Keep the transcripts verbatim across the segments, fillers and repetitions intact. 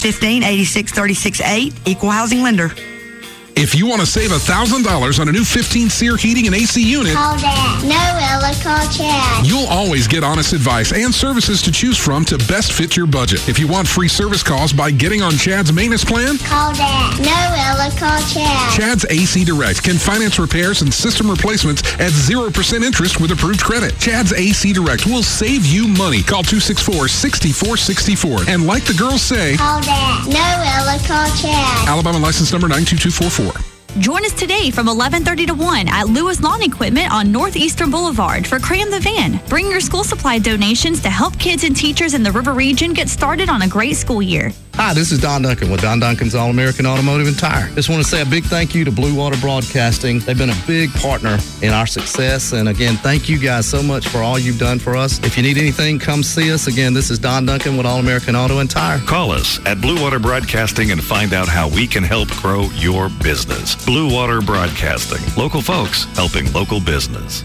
fifteen eighty-six thirty-six eight, Equal Housing Lender. If you want to save one thousand dollars on a new fifteen SEER heating and A C unit, call Dad. No, Ella, call Chad. You'll always get honest advice and services to choose from to best fit your budget. If you want free service calls by getting on Chad's maintenance plan, call Dad. No, Ella, call Chad. Chad's A C Direct can finance repairs and system replacements at zero percent interest with approved credit. Chad's A C Direct will save you money. Call two six four, six four six four. And like the girls say, call Dad. No, Ella, call Chad. Alabama license number nine two two four four. Join us today from eleven thirty to one at Lewis Lawn Equipment on Northeastern Boulevard for Cram the Van. Bring your school supply donations to help kids and teachers in the River Region get started on a great school year. Hi, this is Don Duncan with Don Duncan's All-American Automotive and Tire. Just want to say a big thank you to Blue Water Broadcasting. They've been a big partner in our success. And again, thank you guys so much for all you've done for us. If you need anything, come see us. Again, this is Don Duncan with All-American Auto and Tire. Call us at Blue Water Broadcasting and find out how we can help grow your business. Blue Water Broadcasting. Local folks helping local business.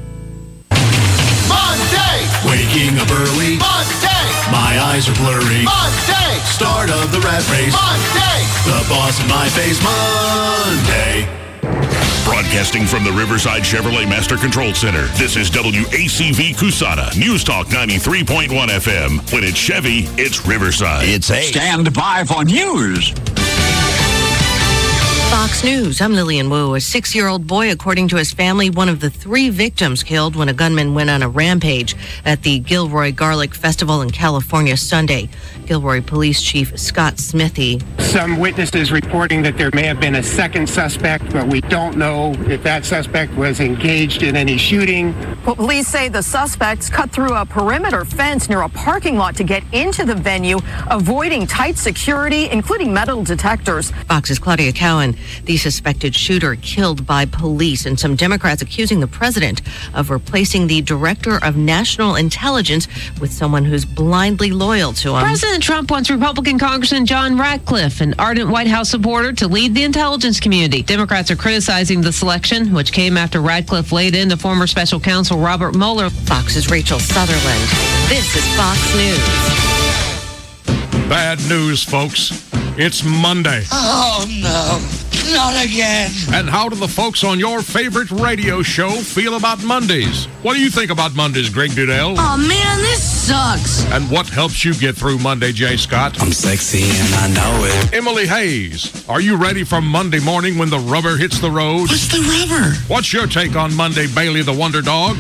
Monday! Waking up early. Monday! My eyes are blurry. Monday! Start of the rat race. Monday! The boss in my face. Monday! Broadcasting from the Riverside Chevrolet Master Control Center, this is W A C V Cusana, News Talk ninety-three point one F M. When it's Chevy, it's Riverside. It's a Stand by for news. Fox News, I'm Lillian Wu. A six-year-old boy, according to his family, one of the three victims killed when a gunman went on a rampage at the Gilroy Garlic Festival in California Sunday. Gilroy Police Chief Scott Smithy. Some witnesses reporting that there may have been a second suspect, but we don't know if that suspect was engaged in any shooting. Well, police say the suspects cut through a perimeter fence near a parking lot to get into the venue, avoiding tight security, including metal detectors. Fox's Claudia Cowan. The suspected shooter killed by police, and some Democrats accusing the president of replacing the director of national intelligence with someone who's blindly loyal to him. President Trump wants Republican Congressman John Ratcliffe, an ardent White House supporter, to lead the intelligence community. Democrats are criticizing the selection, which came after Ratcliffe laid into former special counsel Robert Mueller. Fox's Rachel Sutherland. This is Fox News. Bad news, folks. It's Monday. Oh, no. Not again. And how do the folks on your favorite radio show feel about Mondays? What do you think about Mondays, Greg Dudell? Oh, man, this sucks. And what helps you get through Monday, Jay Scott? I'm sexy and I know it. Emily Hayes, are you ready for Monday morning when the rubber hits the road? What's the rubber? What's your take on Monday, Bailey the Wonder Dog?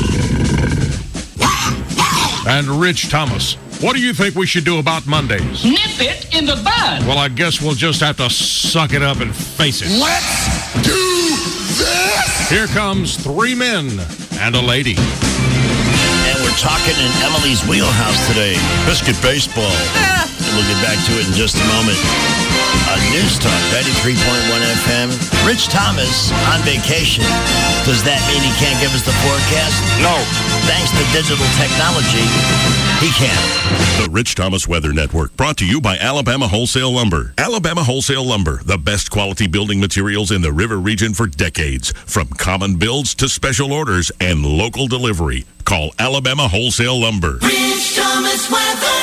And Rich Thomas, what do you think we should do about Mondays? Nip it in the bud. Well, I guess we'll just have to suck it up and face it. Let's do this! Here comes three men and a lady. And we're talking in Emily's wheelhouse today. Biscuit baseball. Ah. We'll get back to it in just a moment. Uh, News Talk ninety-three point one F M. Rich Thomas on vacation. Does that mean he can't give us the forecast? No. Thanks to digital technology, he can. The Rich Thomas Weather Network, brought to you by Alabama Wholesale Lumber. Alabama Wholesale Lumber, the best quality building materials in the River Region for decades. From common builds to special orders and local delivery. Call Alabama Wholesale Lumber. Rich Thomas Weather.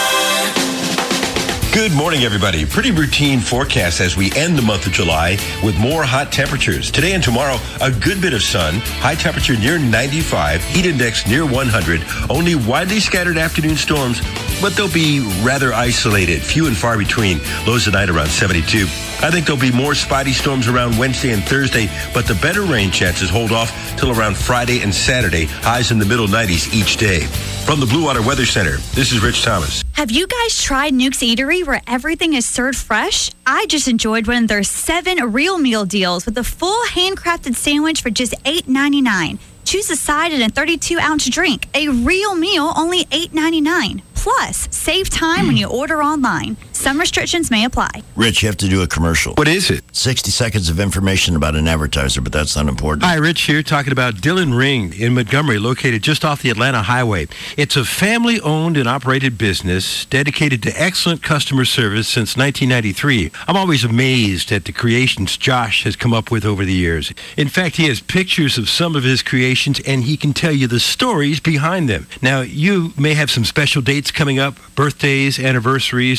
Good morning, everybody. Pretty routine forecast as we end the month of July with more hot temperatures. Today and tomorrow, a good bit of sun. High temperature near ninety-five. Heat index near one hundred. Only widely scattered afternoon storms, but they'll be rather isolated. Few and far between. Lows tonight around seventy-two. I think there'll be more spotty storms around Wednesday and Thursday, but the better rain chances hold off till around Friday and Saturday. Highs in the middle nineties each day. From the Blue Water Weather Center, this is Rich Thomas. Have you guys tried Nuke's Eatery, where everything is served fresh? I just enjoyed one of their seven real meal deals with a full handcrafted sandwich for just eight ninety-nine. Choose a side and a thirty-two ounce drink. A real meal, only eight ninety-nine. Plus, save time when you order online. Some restrictions may apply. Rich, you have to do a commercial. What is it? sixty seconds of information about an advertiser, but that's not important. Hi, Rich here, talking about Dillon Ring in Montgomery, located just off the Atlanta Highway. It's a family-owned and operated business dedicated to excellent customer service since nineteen ninety-three. I'm always amazed at the creations Josh has come up with over the years. In fact, he has pictures of some of his creations, and he can tell you the stories behind them. Now, you may have some special dates coming up, birthdays, anniversaries. It's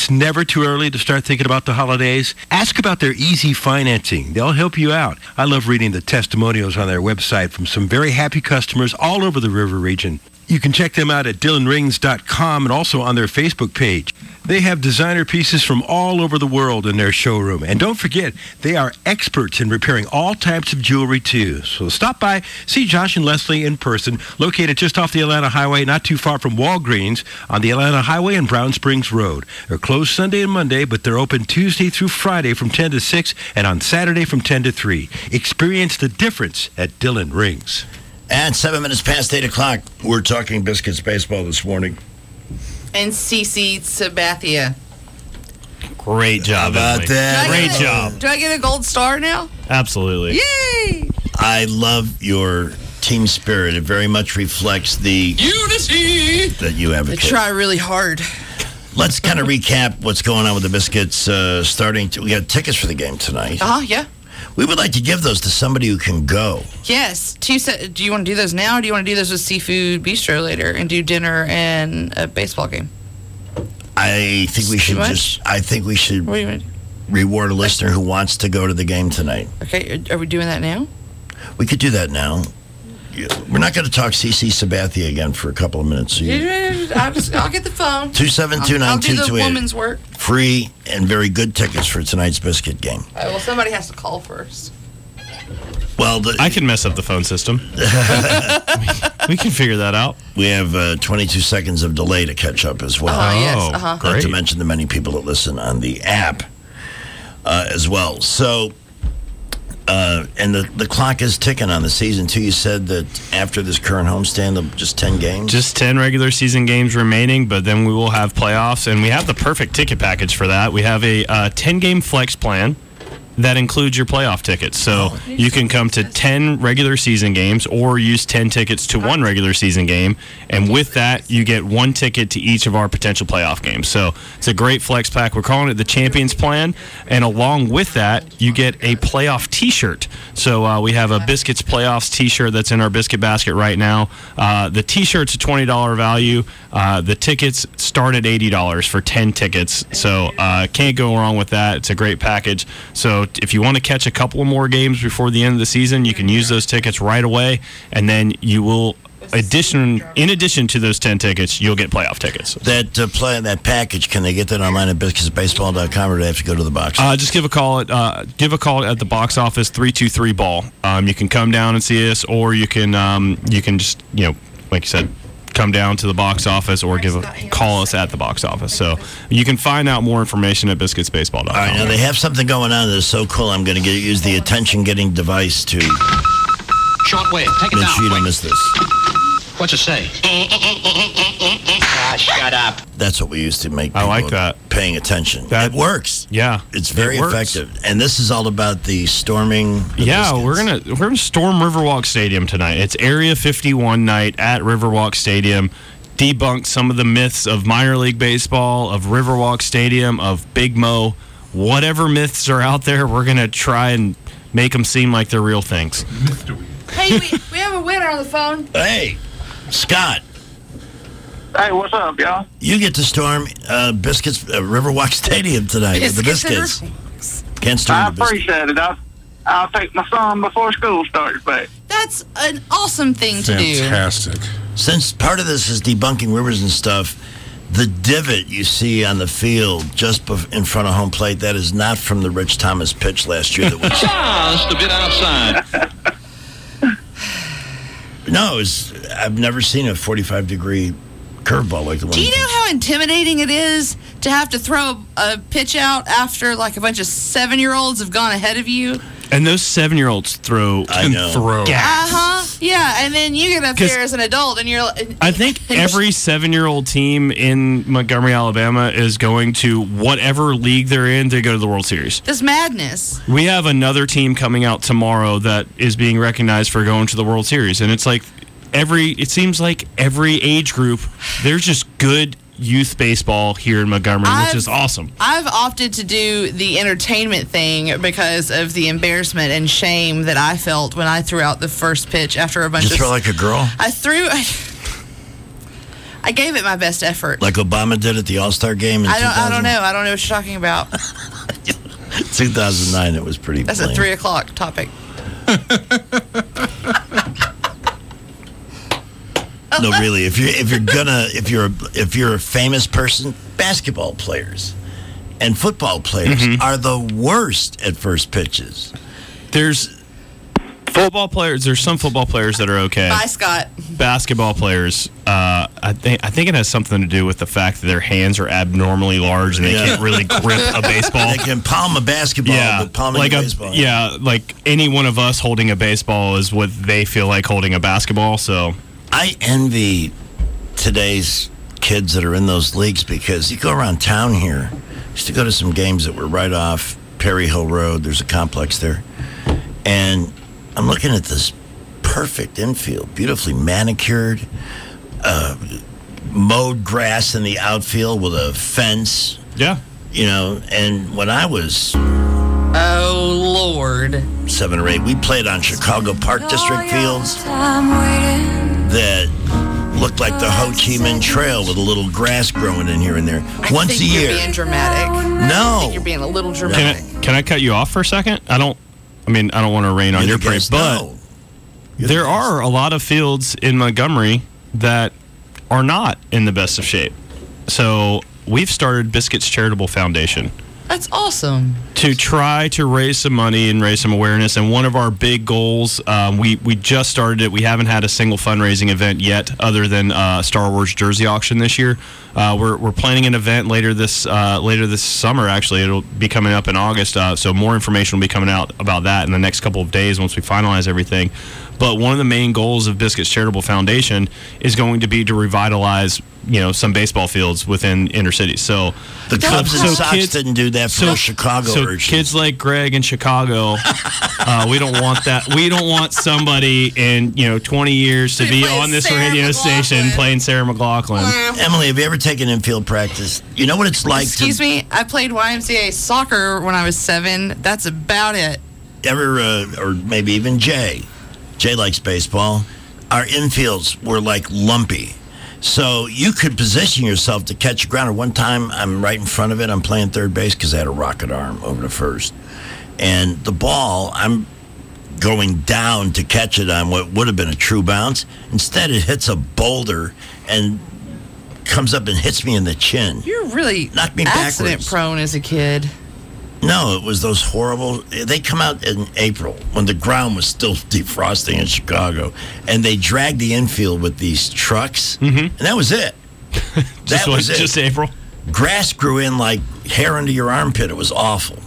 It's never too early to start thinking about the holidays. Ask about their easy financing. They'll help you out. I love reading the testimonials on their website from some very happy customers all over the river region. You can check them out at Dillon Rings dot com and also on their Facebook page. They have designer pieces from all over the world in their showroom. And don't forget, they are experts in repairing all types of jewelry, too. So stop by, see Josh and Leslie in person, located just off the Atlanta Highway, not too far from Walgreens, on the Atlanta Highway and Brown Springs Road. They're closed Sunday and Monday, but they're open Tuesday through Friday from ten to six and on Saturday from ten to three. Experience the difference at Dillon Rings. And seven minutes past eight o'clock, we're talking Biscuits baseball this morning. And CeCe Sabathia. Great job, How about Emily. that? Great a, job. Do I get a gold star now? Absolutely. Yay! I love your team spirit. It very much reflects the unity that you I advocate. try really hard. Let's kind of recap what's going on with the Biscuits. Uh, starting, to, we got tickets for the game tonight. Uh huh. Yeah. We would like to give those to somebody who can go. Yes. Two se- do you want to do those now, or do you want to do those with Seafood Bistro later and do dinner and a baseball game? I think we Too should much? just. I think we should What do you want? reward a listener who wants to go to the game tonight. Okay. Are, are we doing that now? We could do that now. Yeah, we're not going to talk CeCe Sabathia again for a couple of minutes. So you- I'll, just, I'll get the phone. two seven two nine two I'll do two the eight. woman's work. Free and very good tickets for tonight's Biscuit game. All right, well, somebody has to call first. Well, the, I can mess up the phone system. We can figure that out. we have uh, twenty-two seconds of delay to catch up as well. Uh-huh, yes, uh-huh. Not Great. to mention the many people that listen on the app uh, as well. So, uh, and the, the clock is ticking on the season, too. You said that after this current homestand, there'll be just ten games? Just ten regular season games remaining, but then we will have playoffs, and we have the perfect ticket package for that. We have a uh, ten-game flex plan that includes your playoff tickets. So you can come to ten regular season games or use ten tickets to one regular season game. And with that, you get one ticket to each of our potential playoff games. So it's a great flex pack. We're calling it the Champions Plan. And along with that, you get a playoff T-shirt. So uh, we have a Biscuits Playoffs T-shirt that's in our biscuit basket right now. Uh, the T-shirt's a twenty dollars value. Uh, the tickets start at eighty dollars for ten tickets. So uh, can't go wrong with that. It's a great package. So if you want to catch a couple of more games before the end of the season, you can use those tickets right away, and then you will addition in addition to those ten tickets, you'll get playoff tickets. That uh, play that package, can they get that online at biscuits baseball dot com, or do they have to go to the box? Uh, just give a call at uh, give a call at the box office three two three ball. Um, you can come down and see us, or you can um, you can just you know like you said, come down to the box office or give a call us at the box office. So you can find out more information at biscuits baseball dot com. All right, now they have something going on that is so cool. I'm going to use the attention-getting device to Shortwave, take it make down. sure you don't miss this. What's it say? Ah, shut up. That's what we used to make I people like that. paying attention. That it works. Yeah, It's very it works. effective. And this is all about the storming. the Yeah, Biscuits. we're gonna we're gonna storm Riverwalk Stadium tonight. It's Area fifty-one night at Riverwalk Stadium. Debunk some of the myths of minor league baseball, of Riverwalk Stadium, of Big Mo, whatever myths are out there. We're gonna try and make them seem like they're real things. Hey, we, we have a winner on the phone. Hey, Scott. Hey, what's up, y'all? You get to storm uh, Biscuits uh, Riverwalk Stadium tonight with the Biscuits Biscuits. Can't storm I the Biscuits. appreciate it. I'll, I'll take my son before school starts back. That's an awesome thing to do. Fantastic. Since part of this is debunking rivers and stuff, the divot you see on the field just bef- in front of home plate, that is not from the Rich Thomas pitch last year. That was Just a bit outside. no, it was, I've never seen a forty-five degree curveball like the one. Do you know how intimidating it is to have to throw a, a pitch out after like a bunch of seven-year-olds have gone ahead of you? And those seven-year-olds throw I can know. throw. Uh huh. Yeah, and then you get up 'Cause there as an adult, and you're. I think every seven-year-old team in Montgomery, Alabama, is going to whatever league they're in to go to the World Series. This madness. We have another team coming out tomorrow that is being recognized for going to the World Series, and it's like every. It seems like every age group, there's just good youth baseball here in Montgomery, which I've- is awesome. I've opted to do the entertainment thing because of the embarrassment and shame that I felt when I threw out the first pitch after a bunch Did you of. throw like a girl? I threw. I, I gave it my best effort. Like Obama did at the All-Star game in I don't. I two thousand? don't know. I don't know what you're talking about. two thousand nine, it was pretty That's plain. a three o'clock topic. No, really. If you're if you're gonna if you're if you're a famous person, basketball players and football players Mhm. are the worst at first pitches. There's football players. There's some football players that are okay. Bye, Scott. Basketball players, uh, I think I think it has something to do with the fact that their hands are abnormally large and they Yeah. can't really grip a baseball. They can palm a basketball, Yeah, but palming like a a baseball. yeah, like any one of us holding a baseball is what they feel like holding a basketball. So I envy today's kids that are in those leagues because you go around town here. I used to go to some games that were right off Perry Hill Road. There's a complex there. And I'm looking at this perfect infield, beautifully manicured, uh, mowed grass in the outfield with a fence. Yeah. You know, and when I was Oh, Lord. seven or eight, we played on Chicago Park District fields that looked like the Ho Chi Minh Trail with a little grass growing in here and there. I Once think a year. You're being dramatic. No. I think you're being a little can dramatic. I, can I cut you off for a second? I don't. I mean, I don't want to rain on You're your the parade, guest. but No. there are a lot of fields in Montgomery that are not in the best of shape. So we've started Biscuits Charitable Foundation That's awesome. to try to raise some money and raise some awareness. And one of our big goals, um, we, we just started it. We haven't had a single fundraising event yet other than uh, Star Wars jersey auction this year. Uh, we're, we're planning an event later this uh, later this summer, actually. It'll be coming up in August. Uh, so more information will be coming out about that in the next couple of days once we finalize everything. But one of the main goals of Biscuits Charitable Foundation is going to be to revitalize, you know, some baseball fields within inner cities. So The Cubs and Sox didn't do that for so, the Chicago so urchins. kids like Greg in Chicago, uh, we don't want that. We don't want somebody in, you know, twenty years to be on this Sarah radio McLachlan. station playing Sarah McLaughlin. Emily, have you ever taken infield practice? You know what it's like Excuse to me, I played Y M C A soccer when I was seven. That's about it. ever, uh, or maybe even Jay. Jay likes baseball. Our infields were like lumpy. So you could position yourself to catch a grounder. One time I'm right in front of it. I'm playing third base because I had a rocket arm over to first. And the ball, I'm going down to catch it on what would have been a true bounce. Instead, it hits a boulder and comes up and hits me in the chin. You're really Knocked me accident backwards. prone as a kid. No, it was those horrible. They come out in April when the ground was still defrosting in Chicago, and they dragged the infield with these trucks, mm-hmm. and that was it. Just that was what, it. just April. Grass grew in like hair under your armpit. It was awful.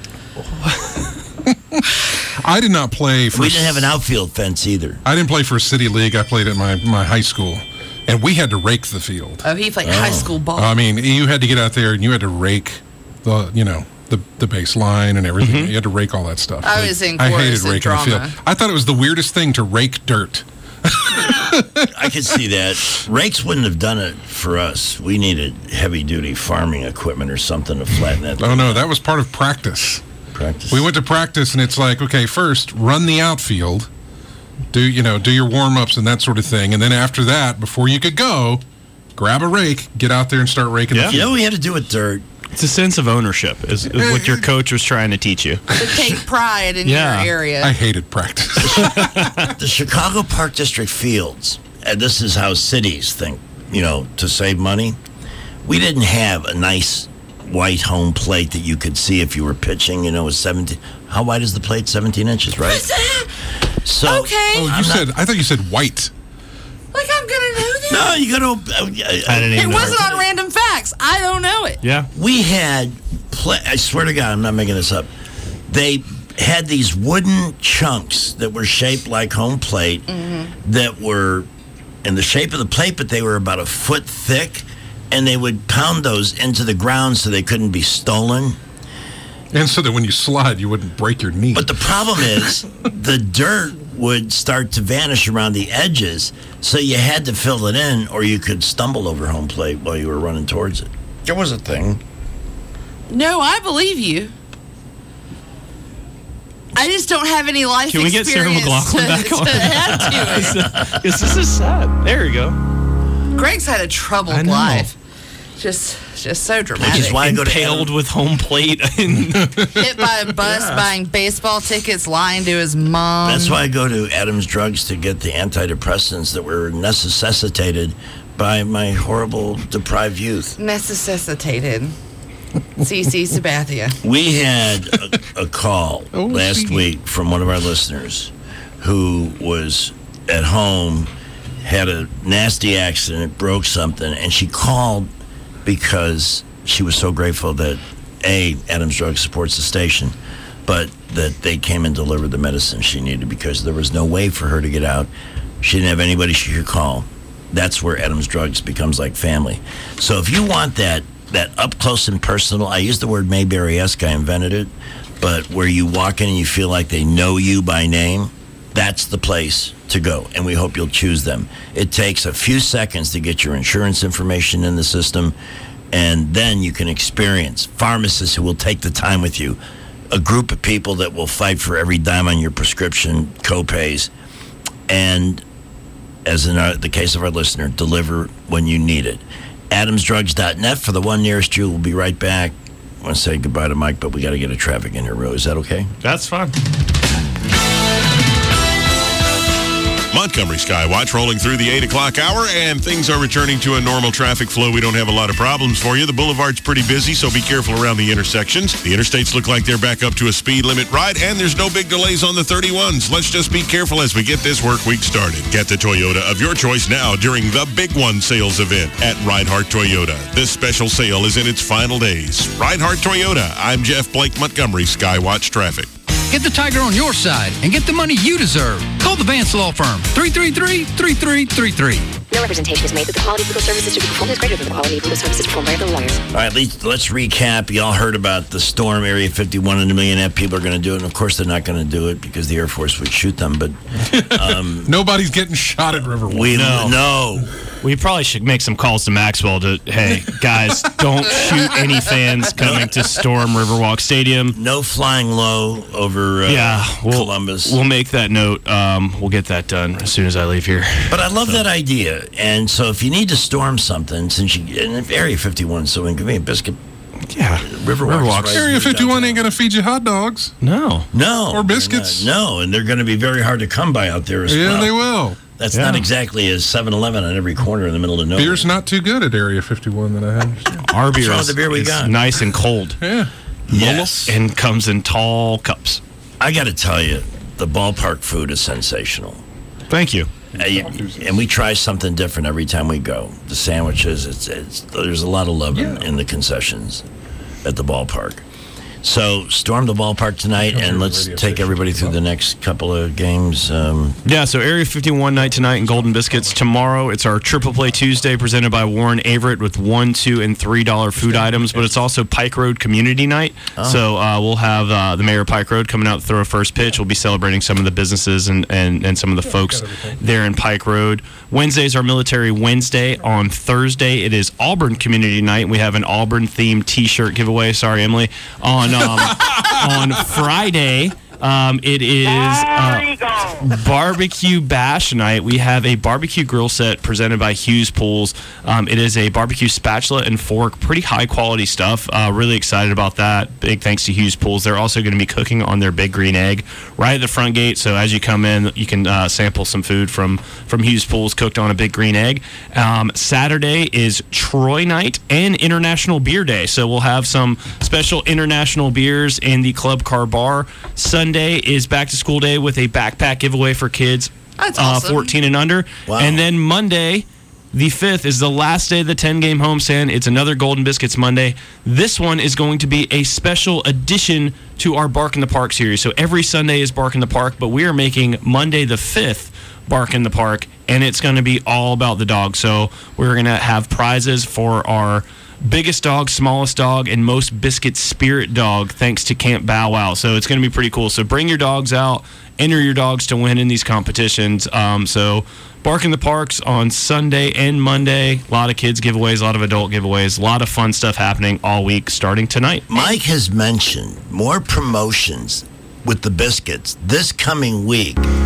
I did not play for. We didn't have an outfield fence either. I didn't play for a city league. I played at my, my high school, and we had to rake the field. Oh, he played high school ball. I mean, you had to get out there and you had to rake the, you know, the the baseline and everything. Mm-hmm. You had to rake all that stuff. I was in I chorus hated and raking the drama. field. I thought it was the weirdest thing to rake dirt. I could see that. Rakes wouldn't have done it for us. We needed heavy-duty farming equipment or something to flatten that. Oh no, that was part of practice. Practice. We went to practice, and it's like, okay, first run the outfield, do you know, do your warm ups and that sort of thing, and then after that, before you could go, grab a rake, get out there and start raking Yeah. the You field. know, we had to do with dirt. It's a sense of ownership, is, is what your coach was trying to teach you. To take pride in Yeah. your area. I hated practice. The Chicago Park District fields, and this is how cities think, you know, to save money. We didn't have a nice white home plate that you could see if you were pitching. You know, it was seventeen. How wide is the plate? seventeen inches, right? So, Okay. Oh, you I'm said, I thought you said white. Like I'm gonna know that. no, you got to. Uh, I didn't It even know. wasn't on random facts. I don't know it. Yeah. We had, pla- I swear to God, I'm not making this up. They had these wooden chunks that were shaped like home plate Mm-hmm. that were in the shape of the plate, but they were about a foot thick, and they would pound those into the ground so they couldn't be stolen. And so that when you slide, you wouldn't break your knee. But the problem is the dirt would start to vanish around the edges, so you had to fill it in, or you could stumble over home plate while you were running towards it. There was a thing. No, I believe you. I just don't have any life Can we get Sarah experience McLaughlin to, back on? to add to it. Yes, this is sad. There you go. Greg's had a troubled I know. life. Just, just so dramatic. Which is why I go to Impaled with home plate. Hit by a bus, Yeah. buying baseball tickets, lying to his mom. That's why I go to Adams Drugs to get the antidepressants that were necessitated by my horrible deprived youth. Necessitated. C C Sabathia. We had a, a call Oh, last sweet. week from one of our listeners who was at home, had a nasty accident, broke something, and she called because she was so grateful that, A, Adams Drug supports the station, but that they came and delivered the medicine she needed because there was no way for her to get out. She didn't have anybody she could call. That's where Adams Drugs becomes like family. So if you want that, that up close and personal, I use the word Mayberry-esque, I invented it, but where you walk in and you feel like they know you by name, that's the place to go, and we hope you'll choose them. It takes a few seconds to get your insurance information in the system, and then you can experience pharmacists who will take the time with you, a group of people that will fight for every dime on your prescription co-pays, and as in our, the case of our listener, deliver when you need it. adams drugs dot net for the one nearest you. We'll be right back. I want to say goodbye to Mike, but we got to get a traffic in here, Rose. Is that okay? That's fine. Montgomery Skywatch rolling through the eight o'clock hour, and things are returning to a normal traffic flow. We don't have a lot of problems for you. The boulevard's pretty busy, so be careful around the intersections. The interstates look like they're back up to a speed limit ride, and there's no big delays on the thirty-ones. Let's just be careful as we get this work week started. Get the Toyota of your choice now during the Big One sales event at Reinhardt Toyota. This special sale is in its final days. Reinhardt Toyota. I'm Jeff Blake, Montgomery Skywatch Traffic. Get the Tiger on your side and get the money you deserve. Call the Vance Law Firm, three three three, three three three three. No representation is made that the quality of legal services to be performed is greater than the quality of legal services performed by other lawyers. All right, let's, let's recap. Y'all heard about the storm, Area fifty-one, and a million F people are going to do it. And, of course, they're not going to do it because the Air Force would shoot them. But um, nobody's getting shot at Riverwalk. We No. know. We probably should make some calls to Maxwell to, hey, guys, don't shoot any fans coming to storm Riverwalk Stadium. No flying low over uh, yeah, we'll, Columbus. We'll make that note. Um, we'll get that done as soon as I leave here. But I love that idea. And so if you need to storm something, since you, and if Area fifty-one is so inconvenient, Biscuit, yeah, Riverwalk. Riverwalk. Area fifty-one ain't going to feed you hot dogs. No. No. Or biscuits. No, and they're going to be very hard to come by out there as Yeah, well. they will. That's Yeah. not exactly a seven eleven on every corner in the middle of nowhere. Beer's not too good at Area fifty-one that I understand. Our beer What's wrong is, with the beer we is got? nice and cold. Yeah. Yes. And comes in tall cups. I got to tell you, the ballpark food is sensational. Thank you. Uh, you- and we try something different every time we go. The sandwiches, it's, it's there's a lot of love in, in the concessions at the ballpark. So storm the ballpark tonight, and let's take everybody through the next couple of games. Um, Yeah, so Area fifty-one night tonight in Golden Biscuits. Tomorrow, it's our Triple Play Tuesday presented by Warren Averett with one, two, and three dollar food items. But it's also Pike Road Community Night. Oh. So uh, we'll have uh, the mayor of Pike Road coming out to throw a first pitch. We'll be celebrating some of the businesses and, and, and some of the folks there in Pike Road. Wednesday's our Military Wednesday. On Thursday, it is Auburn Community Night. We have an Auburn themed T-shirt giveaway. Sorry, Emily. On um, on Friday. Um, it is uh, Barbecue Bash Night. We have a barbecue grill set presented by Hughes Pools. Um, it is a barbecue spatula and fork, pretty high quality stuff. Uh, really excited about that. Big thanks to Hughes Pools. They're also going to be cooking on their Big Green Egg right at the front gate. So as you come in, you can uh, sample some food from from Hughes Pools cooked on a Big Green Egg. Um, Saturday is Troy Night and International Beer Day. So we'll have some special international beers in the Club Car Bar. Sunday is back to school day with a backpack giveaway for kids That's uh, awesome. fourteen and under. Wow. And then Monday, the fifth, is the last day of the ten-game homestand. It's another Golden Biscuits Monday. This one is going to be a special addition to our Bark in the Park series. So every Sunday is Bark in the Park, but we are making Monday the fifth Bark in the Park, and it's going to be all about the dog. So we're going to have prizes for our biggest dog, smallest dog, and most biscuit spirit dog, thanks to Camp Bow Wow. So it's going to be pretty cool. So bring your dogs out, enter your dogs to win in these competitions. Um, so Bark in the Parks on Sunday and Monday. A lot of kids giveaways, a lot of adult giveaways, a lot of fun stuff happening all week starting tonight. Mike has mentioned more promotions with the biscuits this coming week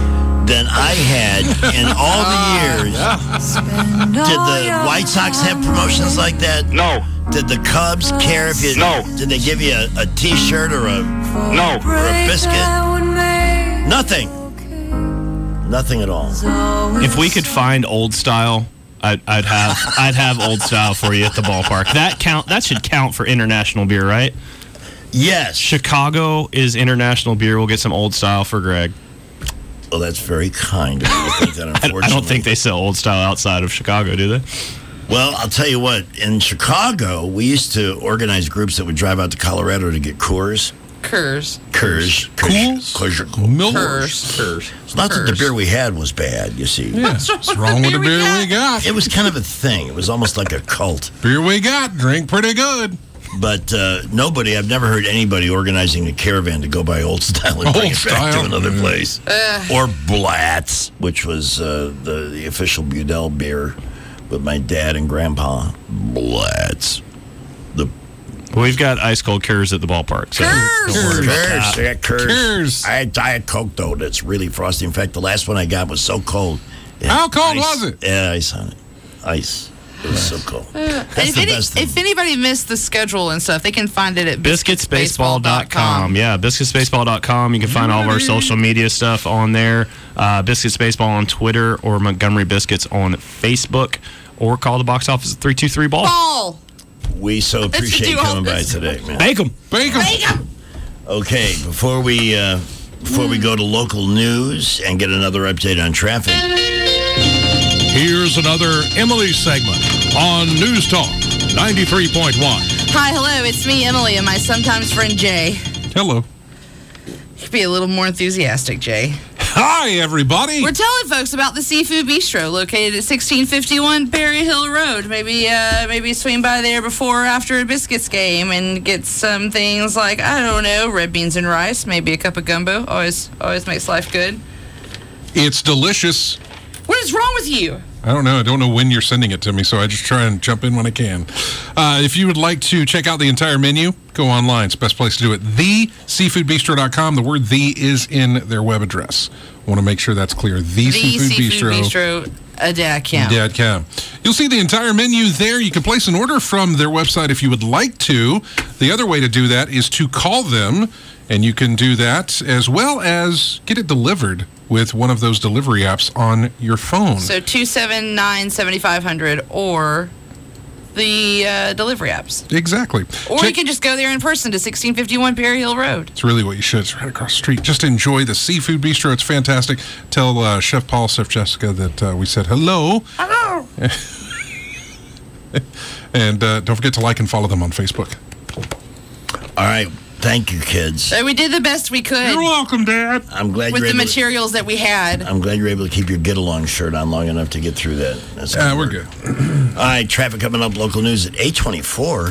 than I had in all the years. Did the White Sox have promotions like that? No. Did the Cubs care if you... No. Did they give you a, a T-shirt or a... No. Or a biscuit? Nothing. Nothing at all. If we could find old style, I'd, I'd have I'd have old style for you at the ballpark. That count. That should count for international beer, right? Yes. Chicago is international beer. We'll get some old style for Greg. Well, that's very kind of you to think that, unfortunately. I don't think they sell old style outside of Chicago, do they? Well, I'll tell you what. In Chicago, we used to organize groups that would drive out to Colorado to get Coors. Coors. Coors. Coors. Coors. Coors. Coors. It's not that the beer we had was bad, you see. Yeah. What's wrong with the beer we got? It was kind of a thing. It was almost like a cult. Beer we got, drink pretty good. But uh, nobody, I've never heard anybody organizing a caravan to go buy Old Style and bring Old it back Style. to another place. Uh. Or Blatz, which was uh, the, the official Budel beer with my dad and grandpa. Blatz. The We've got ice cold Coors at the ballpark. So Coors. don't worry about Coors. that. I got Coors. Coors. I had Diet Coke, though, that's really frosty. In fact, the last one I got was so cold. It had How cold ice. was it? Yeah, ice on it. Ice. It was so cold. Uh, That's if, the any, best thing. if anybody missed the schedule and stuff, they can find it at biscuits baseball dot com. Yeah, biscuits baseball dot com. You can find all of our social media stuff on there. Uh, Biscuits Baseball on Twitter or Montgomery Biscuits on Facebook. Or call the box office at three two three ball. Ball. We so appreciate do all coming by this. today, man. Bake them. Bake 'em. Bake 'em. Okay, before we uh, before we go to local news and get another update on traffic. Here's another Emily segment on News Talk ninety-three point one. Hi, hello. It's me, Emily, and my sometimes friend Jay. Hello. You could be a little more enthusiastic, Jay. Hi, everybody. We're telling folks about the Seafood Bistro located at sixteen fifty-one Berry Hill Road. Maybe uh, maybe swing by there before or after a Biscuits game and get some things like, I don't know, red beans and rice, maybe a cup of gumbo. Always always makes life good. It's delicious. What is wrong with you? I don't know. I don't know when you're sending it to me, so I just try and jump in when I can. Uh, if you would like to check out the entire menu, go online. It's the best place to do it. the seafood bistro dot com. The word "the" is in their web address. I want to make sure that's clear. The, The Seafood, Seafood Bistro. Bistro, a dad count. Dad Cam. You'll see the entire menu there. You can place an order from their website if you would like to. The other way to do that is to call them, and you can do that as well as get it delivered with one of those delivery apps on your phone. So two seven nine, seven five zero zero or the uh, delivery apps. Exactly. Or Check- you can just go there in person to sixteen fifty-one Berry Hill Road. It's really what you should. It's right across the street. Just enjoy the Seafood Bistro. It's fantastic. Tell uh, Chef Paul, Chef Jessica that uh, we said hello. Hello. And uh, don't forget to like and follow them on Facebook. All right. Thank you, kids. So we did the best we could. You're welcome, Dad. I'm glad with you're the able materials that we had. To, I'm glad you're able to keep your get-along shirt on long enough to get through that. That's Yeah, good we're work. good. All right, traffic coming up. Local news at eight twenty-four.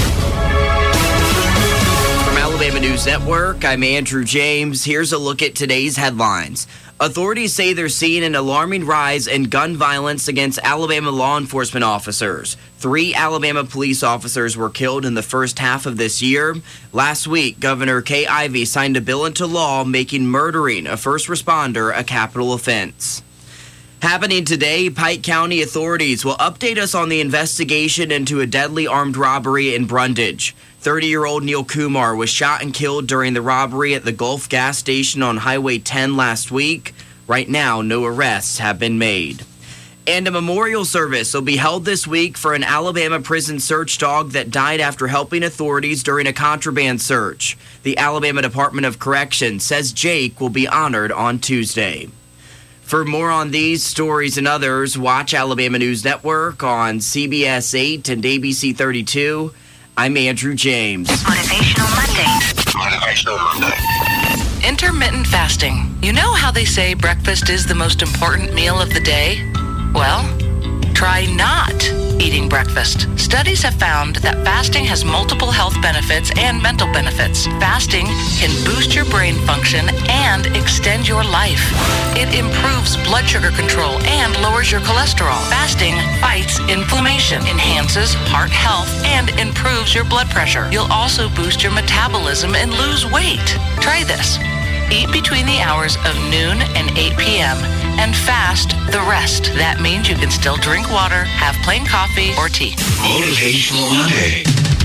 From Alabama News Network, I'm Andrew James. Here's a look at today's headlines. Authorities say they're seeing an alarming rise in gun violence against Alabama law enforcement officers. Three Alabama police officers were killed in the first half of this year. Last week, Governor Kay Ivey signed a bill into law making murdering a first responder a capital offense. Happening today, Pike County authorities will update us on the investigation into a deadly armed robbery in Brundage. thirty-year-old Neil Kumar was shot and killed during the robbery at the Gulf gas station on Highway ten last week. Right now, no arrests have been made. And a memorial service will be held this week for an Alabama prison search dog that died after helping authorities during a contraband search. The Alabama Department of Corrections says Jake will be honored on Tuesday. For more on these stories and others, watch Alabama News Network on C B S eight and A B C thirty-two. I'm Andrew James. Motivational Monday. Motivational Monday. Intermittent fasting. You know how they say breakfast is the most important meal of the day? Well, try not eating breakfast. Studies have found that fasting has multiple health benefits and mental benefits. Fasting can boost your brain function and extend your life. It improves blood sugar control and lowers your cholesterol. Fasting fights inflammation, enhances heart health, and improves your blood pressure. You'll also boost your metabolism and lose weight. Try this. Eat between the hours of noon and eight p.m. and fast the rest. That means you can still drink water, have plain coffee or tea. Motivational Monday.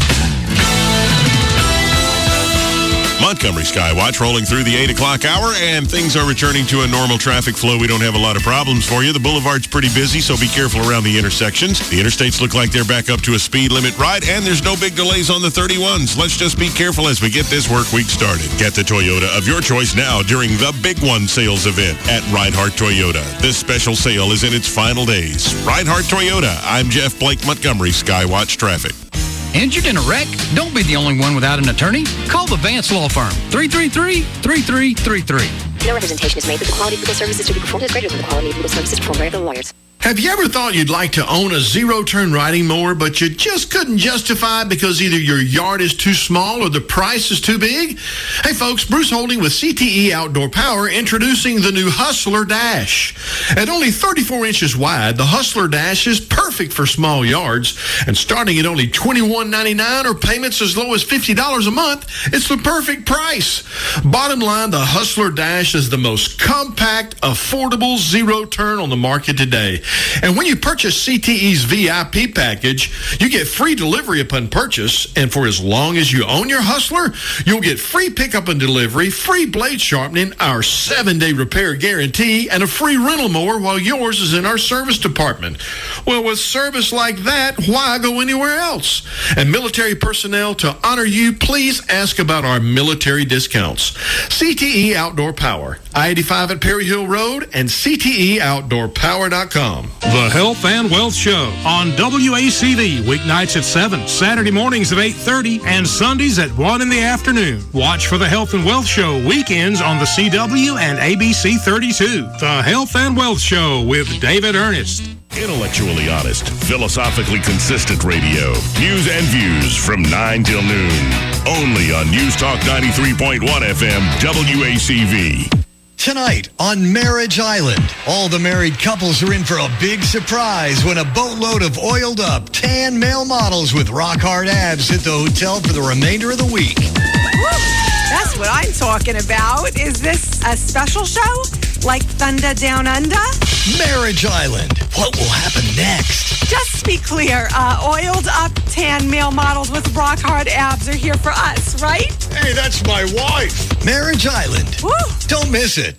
Montgomery Skywatch rolling through the eight o'clock hour, and things are returning to a normal traffic flow. We don't have a lot of problems for you. The boulevard's pretty busy, so be careful around the intersections. The interstates look like they're back up to a speed limit ride, and there's no big delays on the thirty-ones. Let's just be careful as we get this work week started. Get the Toyota of your choice now during the Big One sales event at Reinhardt Toyota. This special sale is in its final days. Reinhardt Toyota. I'm Jeff Blake, Montgomery Skywatch Traffic. Injured in a wreck? Don't be the only one without an attorney. Call the Vance Law Firm, three three three, three three three three. No representation is made that the quality of legal services to be performed is greater than the quality of legal services performed by other lawyers. Have you ever thought you'd like to own a zero-turn riding mower, but you just couldn't justify it because either your yard is too small or the price is too big? Hey folks, Bruce Holding with C T E Outdoor Power introducing the new Hustler Dash. At only thirty-four inches wide, the Hustler Dash is perfect for small yards, and starting at only twenty-one ninety-nine or payments as low as fifty dollars a month, it's the perfect price. Bottom line, the Hustler Dash is the most compact, affordable zero-turn on the market today. And when you purchase C T E's V I P package, you get free delivery upon purchase, and for as long as you own your Hustler, you'll get free pickup and delivery, free blade sharpening, our seven-day repair guarantee, and a free rental mower while yours is in our service department. Well, with service like that, why go anywhere else? And military personnel, to honor you, please ask about our military discounts. C T E Outdoor Power, I eighty-five at Perry Hill Road, and C T E outdoor power dot com. The Health and Wealth Show on W A C V, weeknights at seven, Saturday mornings at eight thirty, and Sundays at one in the afternoon. Watch for the Health and Wealth Show weekends on the C W and A B C thirty-two. The Health and Wealth Show with David Ernest. Intellectually honest, philosophically consistent radio. News and views from nine till noon. Only on News Talk ninety-three point one F M, W A C V. Tonight on Marriage Island, all the married couples are in for a big surprise when a boatload of oiled up, tan male models with rock-hard abs hit the hotel for the remainder of the week. That's what I'm talking about. Is this a special show? Like Thunder Down Under? Marriage Island. What will happen next? Just to be clear, uh, oiled up tan male models with rock hard abs are here for us, right? Hey, that's my wife. Marriage Island. Woo. Don't miss it.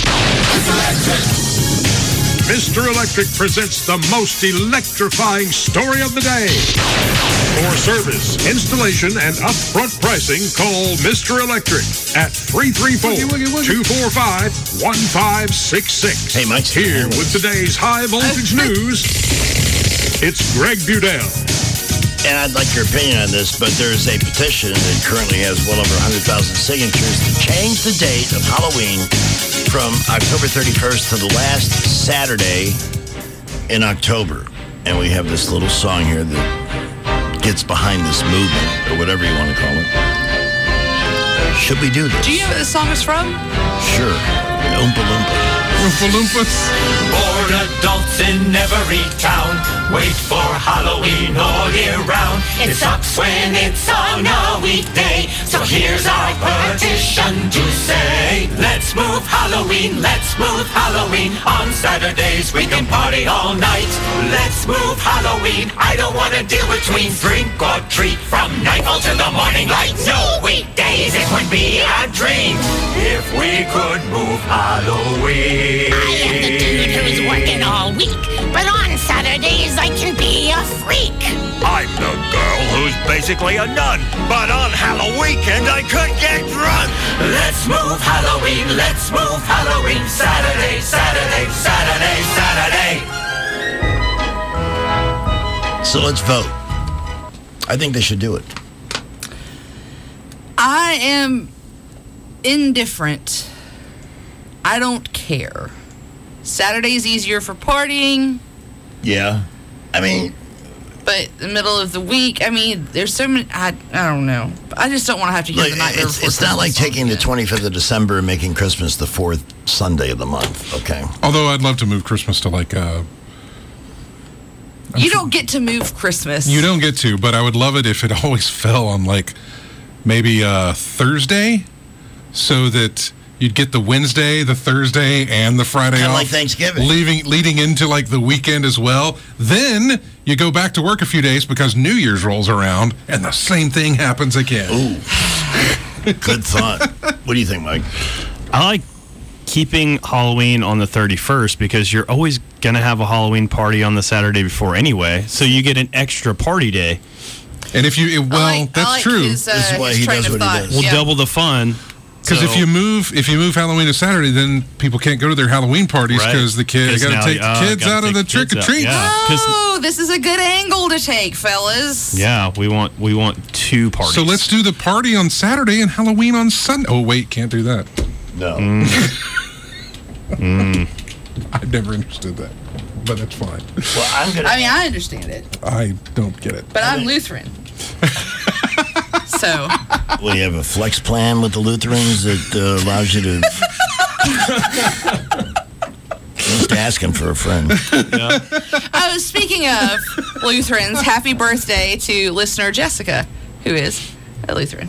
Mister Electric presents the most electrifying story of the day. For service, installation, and upfront pricing, call Mister Electric at three three four, two four five, one five six six. Hey, Mike. Here with today's high voltage news, it's Greg Budell. And I'd like your opinion on this, but there's a petition that currently has well over one hundred thousand signatures to change the date of Halloween from October thirty-first to the last Saturday in October. And we have this little song here that gets behind this movement, or whatever you want to call it. Should we do this? Do you know what this song is from? Sure. Oompa Loompa. Oompa Loompas. Bored adults in every town wait for Halloween all year round. It sucks when it's on a weekday, so here's our petition to say, let's move Halloween, let's move Halloween. On Saturdays we can party all night. Let's move Halloween. I don't want to deal between drink or treat from nightfall to the morning light. No weekdays, it would be a dream if we could move Halloween. I am the dude who's working all week, but on Saturdays I can be a freak. I'm the girl who's basically a nun, but on Halloween weekend I could get drunk. Let's move Halloween, let's move Halloween. Saturday, Saturday, Saturday, Saturday. So let's vote. I think they should do it. I am indifferent. I don't care. Saturday's easier for partying. Yeah. I mean... But the middle of the week, I mean, there's so many... I, I don't know. I just don't want to have to hear Look, the night it's, it's not like taking the twenty-fifth of December and making Christmas the fourth Sunday of the month, okay? Although I'd love to move Christmas to like... Uh, you don't get to move Christmas. You don't get to, but I would love it if it always fell on like maybe uh, Thursday, so that you'd get the Wednesday, the Thursday, and the Friday Kinda off. like Thanksgiving. Leaving, leading into like the weekend as well. Then you go back to work a few days because New Year's rolls around, and the same thing happens again. Ooh. Good thought. What do you think, Mike? I like keeping Halloween on the thirty-first because you're always going to have a Halloween party on the Saturday before anyway, so you get an extra party day. And if you, well, I like, that's I like true. His, uh, this is why he does what thought. he does. We'll yeah. double the fun. Because so, if you move, if you move Halloween to Saturday, then people can't go to their Halloween parties because right. the kids got now, to take uh, the kids out of the trick or treat. Yeah. Oh, this is a good angle to take, fellas. Yeah, we want we want two parties. So let's do the party on Saturday and Halloween on Sunday. Oh wait, can't do that. No. Mm. mm. I never understood that, but that's fine. Well, I'm gonna. I mean, I understand it, I don't get it. but I'm Lutheran. So. Well, you have a flex plan with the Lutherans that uh, allows you to. Just asking for a friend. Yeah. Oh, speaking of Lutherans, happy birthday to listener Jessica, who is a Lutheran.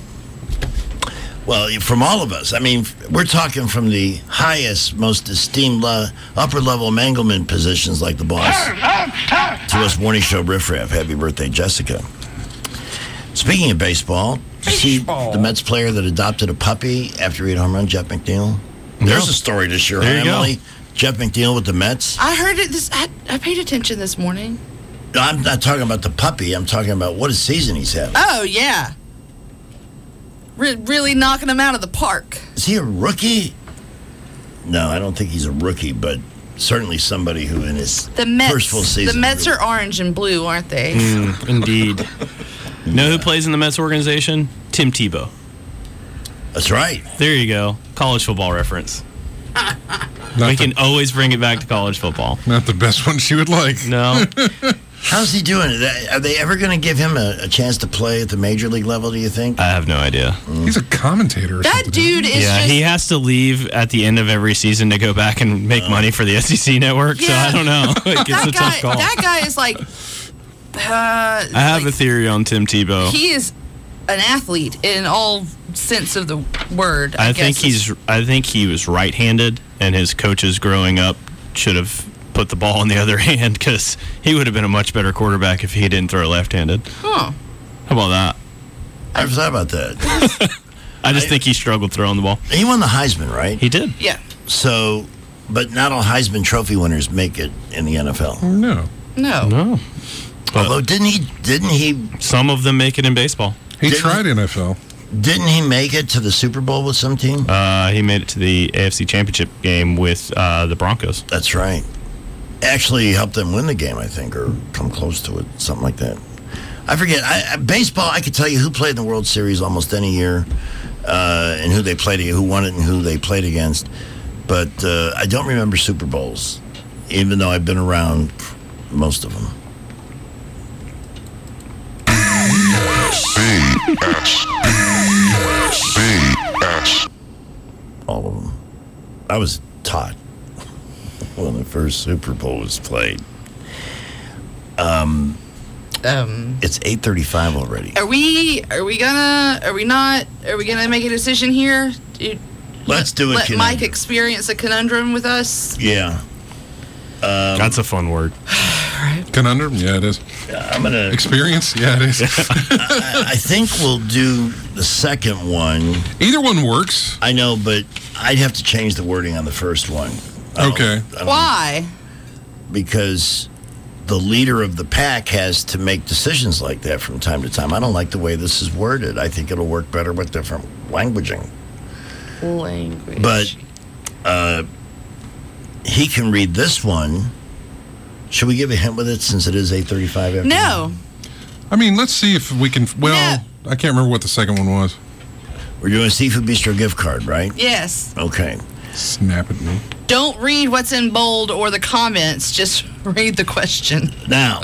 Well, from all of us. I mean, we're talking from the highest, most esteemed uh, upper-level manglement positions like the boss to us morning show riffraff. Happy birthday, Jessica. Speaking of baseball, did you see the Mets player that adopted a puppy after he hit a home run, Jeff McNeil? There's a story to share, There you Emily. go. Jeff McNeil with the Mets. I heard it. This I, I paid attention this morning. No, I'm not talking about the puppy. I'm talking about what a season he's having. Oh yeah, Re- really knocking him out of the park. Is he a rookie? No, I don't think he's a rookie, but certainly somebody who in his The Mets. first full season. The Mets are orange and blue, aren't they? Mm, indeed. You know who plays in the Mets organization? Tim Tebow. That's right. There you go. College football reference. Not we the, can always bring it back to college football. Not the best one she would like. No. How's he doing? Are they ever going to give him a, a chance to play at the major league level, do you think? I have no idea. He's a commentator or That something. dude is Yeah, just. he has to leave at the end of every season to go back and make money for the S E C network, so Yeah. I don't know. Like, it's that a guy. tough call. That guy is like. Uh, I have like, a theory on Tim Tebow. He is an athlete in all sense of the word. I, I guess think is- he's. I think he was right-handed, and his coaches growing up should have put the ball in the other hand because he would have been a much better quarterback if he didn't throw left-handed. Huh. How about that? I never thought about that. I just think he struggled throwing the ball. He won the Heisman, right? He did. Yeah. So, but not all Heisman Trophy winners make it in the N F L. No. No. No. But Although didn't he? Didn't he? some of them make it in baseball. He Didn't- tried N F L. Didn't he make it to the Super Bowl with some team? Uh, he made it to the A F C Championship game with uh, the Broncos. That's right. Actually helped them win the game, I think, or come close to it, something like that. I forget. I, I, baseball, I could tell you who played in the World Series almost any year, uh, and who they played, who won it, and who they played against. But uh, I don't remember Super Bowls, even though I've been around most of them. B S B S All of them. I was taught when the first Super Bowl was played. Um, Um. it's eight thirty-five already. Are we? Are we gonna? Are we not? Are we gonna make a decision here? Do, Let's do it. let conundrum. Mike experience a conundrum with us. Yeah. Um, That's a fun word. Conundrum? Yeah, it is. I'm gonna Experience? Yeah, it is. I, I think we'll do the second one. Either one works. I know, but I'd have to change the wording on the first one. I don't- Okay. I don't- Why? Because the leader of the pack has to make decisions like that from time to time. I don't like the way this is worded. I think it'll work better with different languaging. Language. But uh, he can read this one. Should we give a hint with it since it is eight thirty-five? After No. I mean, let's see if we can. Well, Yeah. I can't remember what the second one was. We're doing a Seafood Bistro gift card, right? Yes. Okay. Snap at me. Don't read what's in bold or the comments. Just read the question. Now,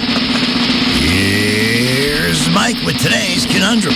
here's Mike with today's conundrum.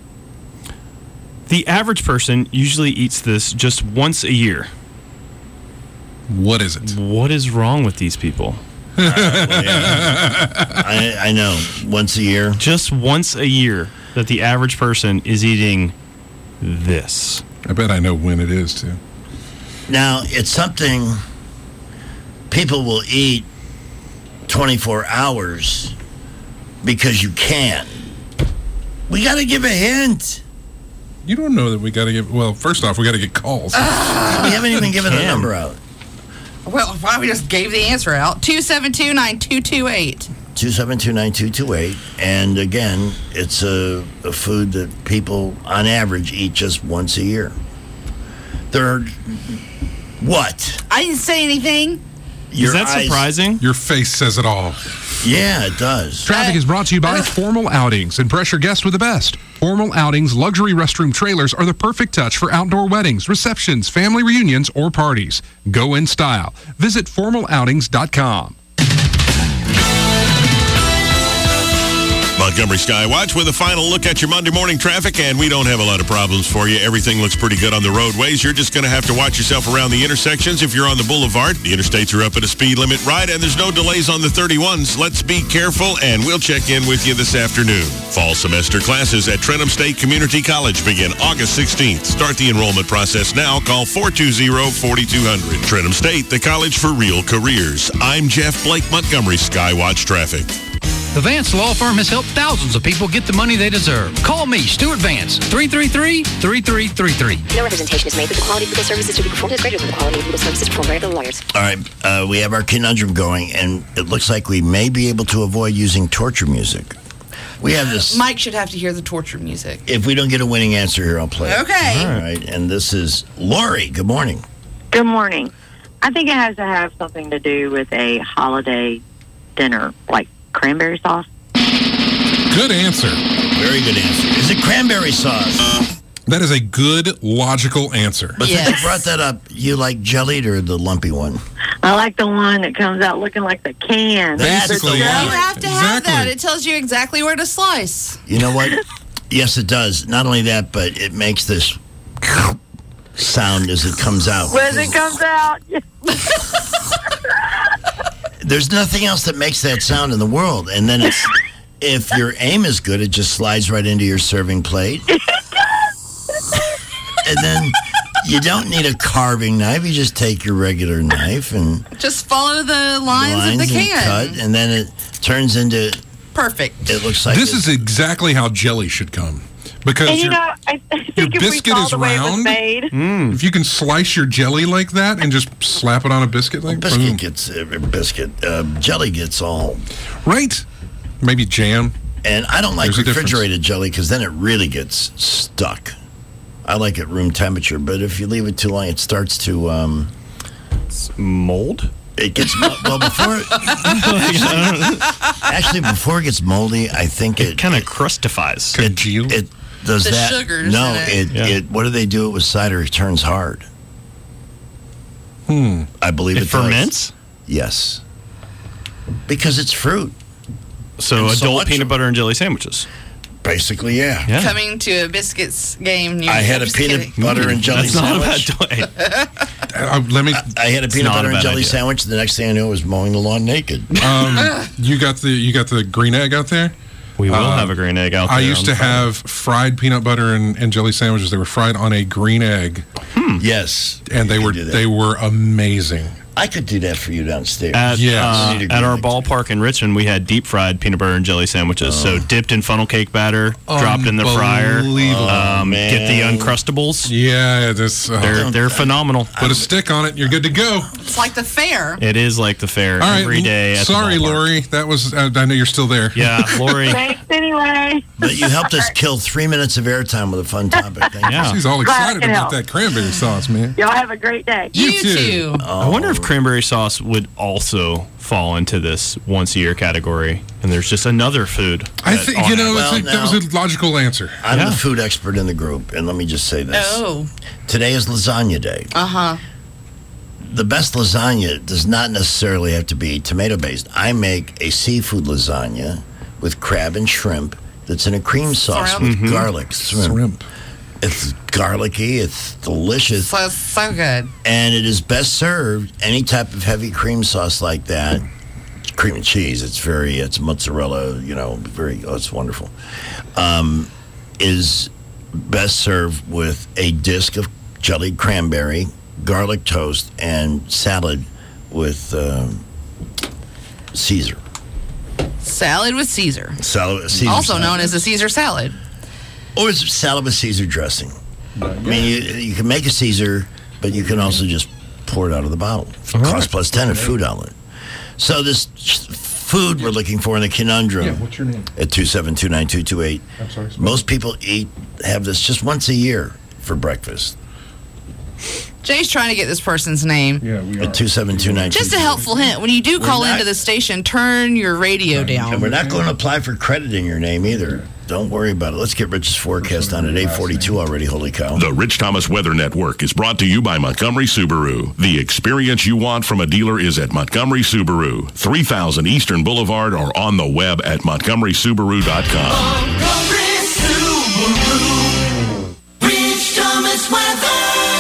The average person usually eats this just once a year. What is it? What is wrong with these people? Uh, well, yeah. I, I know. Once a year. Just once a year that the average person is eating this. I bet I know when it is, too. Now, it's something people will eat twenty-four hours because you can. We got to give a hint. You don't know that we got to give... Well, first off, we got to get calls. Uh, we haven't even given a number out. Well, why don't we just gave the answer out? two seven two, nine two two eight. two seven two, nine two two eight. And again, it's a, a food that people, on average, eat just once a year. They're... What? I didn't say anything. Your Is that eyes- surprising? Your face says it all. Yeah, it does. Traffic is brought to you by Formal Outings. Impress your guests with the best. Formal Outings luxury restroom trailers are the perfect touch for outdoor weddings, receptions, family reunions, or parties. Go in style. Visit formal outings dot com. Montgomery Skywatch with a final look at your Monday morning traffic, and we don't have a lot of problems for you. Everything looks pretty good on the roadways. You're just going to have to watch yourself around the intersections. If you're on the boulevard, the interstates are up at a speed limit right, and there's no delays on the thirty-ones. Let's be careful, and we'll check in with you this afternoon. Fall semester classes at Trenton State Community College begin August sixteenth. Start the enrollment process now. Call four two zero, four two zero zero. Trenton State, the college for real careers. I'm Jeff Blake, Montgomery Skywatch Traffic. The Vance Law Firm has helped thousands of people get the money they deserve. Call me, Stuart Vance, three three three, three three three three. No representation is made that the quality of legal services to be performed is greater than the quality of legal services performed by other lawyers. All right, uh, we have our conundrum going, and it looks like we may be able to avoid using torture music. We have this... Mike should have to hear the torture music. If we don't get a winning answer here, I'll play it. Okay. All right, and this is Lori. Good morning. Good morning. I think it has to have something to do with a holiday dinner, like cranberry sauce. Good answer. Very good answer. Is it cranberry sauce? That is a good, logical answer. But since you brought that up, you like jellied or the lumpy one? I like the one that comes out looking like the can. Basically, You yeah. have to have Exactly. that. It tells you exactly where to slice. You know what? Yes, it does. Not only that, but it makes this sound as it comes out. When it comes out. There's nothing else that makes that sound in the world. And then it's, if your aim is good, it just slides right into your serving plate. And then you don't need a carving knife. You just take your regular knife and Just follow the lines, lines of the and can. cut, and then it turns into. Perfect. It looks like This it's- is exactly how jelly should come. Because And you your, know, I I think your if we biscuit saw is the way it was round. made, If you can slice your jelly like that and just slap it on a biscuit like biscuit boom. gets uh, biscuit uh, jelly gets all right. Maybe jam. And I don't like There's a difference. refrigerated jelly because then it really gets stuck. I like it room temperature, but if you leave it too long, it starts to um, mold. It gets mo- well before. Actually, before it gets moldy, I think it, It kind of crustifies. it, it does The that. sugars no, in it, it. Yeah. it. What do they do it with cider? It turns hard. Hmm. I believe It it, does. ferments? Yes, because it's fruit. So And so adult much peanut of- butter and jelly sandwiches. Basically, yeah. Yeah. Coming to a biscuits game near I you. had a Just peanut kidding. butter and jelly That's not a sandwich. bad toy. Uh, let me. I had a peanut not a butter and bad jelly idea. sandwich. The next thing I knew, I was mowing the lawn naked. Um, you got the you got the green egg out there. We will Uh, have a green egg out there. I used on to Friday. have fried peanut butter and, and jelly sandwiches. They were fried on a green egg, Yes, and they you were could do that. they were amazing. I could do that for you downstairs. At, Yes. uh, You need a at green our egg. ballpark in Richmond, we had deep fried peanut butter and jelly sandwiches. So dipped in funnel cake batter, dropped in the fryer. Unbelievable. Um, man. get the Uncrustables. Yeah, this. Uh, They're they're phenomenal. put a stick on it, you're good to go. It's like the fair. It is like the fair All right. every day. At the Sorry, ballpark. Lori. That was. Uh, I know you're still there. Yeah, Lori. thanks anyway. But you helped us kill three minutes of airtime with a fun topic. Thank you. Yeah. She's all Glad I excited could about help. that cranberry sauce, man. Y'all have a great day. You, You too. too. I wonder if cranberry sauce would also fall into this once a year category. And there's just another food. I that think on you know it. Well, it's a, that was a logical answer. I'm Yeah. the food expert in the group, and let me just say this. Oh. Today is lasagna day. Uh huh. The best lasagna does not necessarily have to be tomato-based. I make a seafood lasagna with crab and shrimp that's in a cream sauce Shrimp. with Mm-hmm. garlic. Shrimp. Shrimp. It's garlicky. It's delicious. So, so good. And it is best served, any type of heavy cream sauce like that, cream and cheese, it's very, it's mozzarella, you know, very, oh, it's wonderful, um, is best served with a disc of jellied cranberry, garlic toast, and salad with um, Caesar. Salad with Caesar. Salad with Caesar. Also salad. known as a Caesar salad. Or it's salad with Caesar dressing. I mean, you, you can make a Caesar, but you can also just pour it out of the bottle. All Cost right. plus ten at Food Outlet. So this food we're looking for in the conundrum. Yeah, what's your name? At two seven two nine two two eight. I'm sorry. Most people eat have this just once a year for breakfast. Jay's trying to get this person's name. Yeah, we At two seven two nine two two eight. Just a helpful hint. When you do call We're not- into the station, turn your radio down. And we're not going to apply for credit in your name either. Don't worry about it. Let's get Rich's forecast on at eight forty-two already. Holy cow. The Rich Thomas Weather Network is brought to you by Montgomery Subaru. The experience you want from a dealer is at Montgomery Subaru, three thousand Eastern Boulevard, or on the web at montgomery subaru dot com. Montgomery Subaru. Rich Thomas Weather.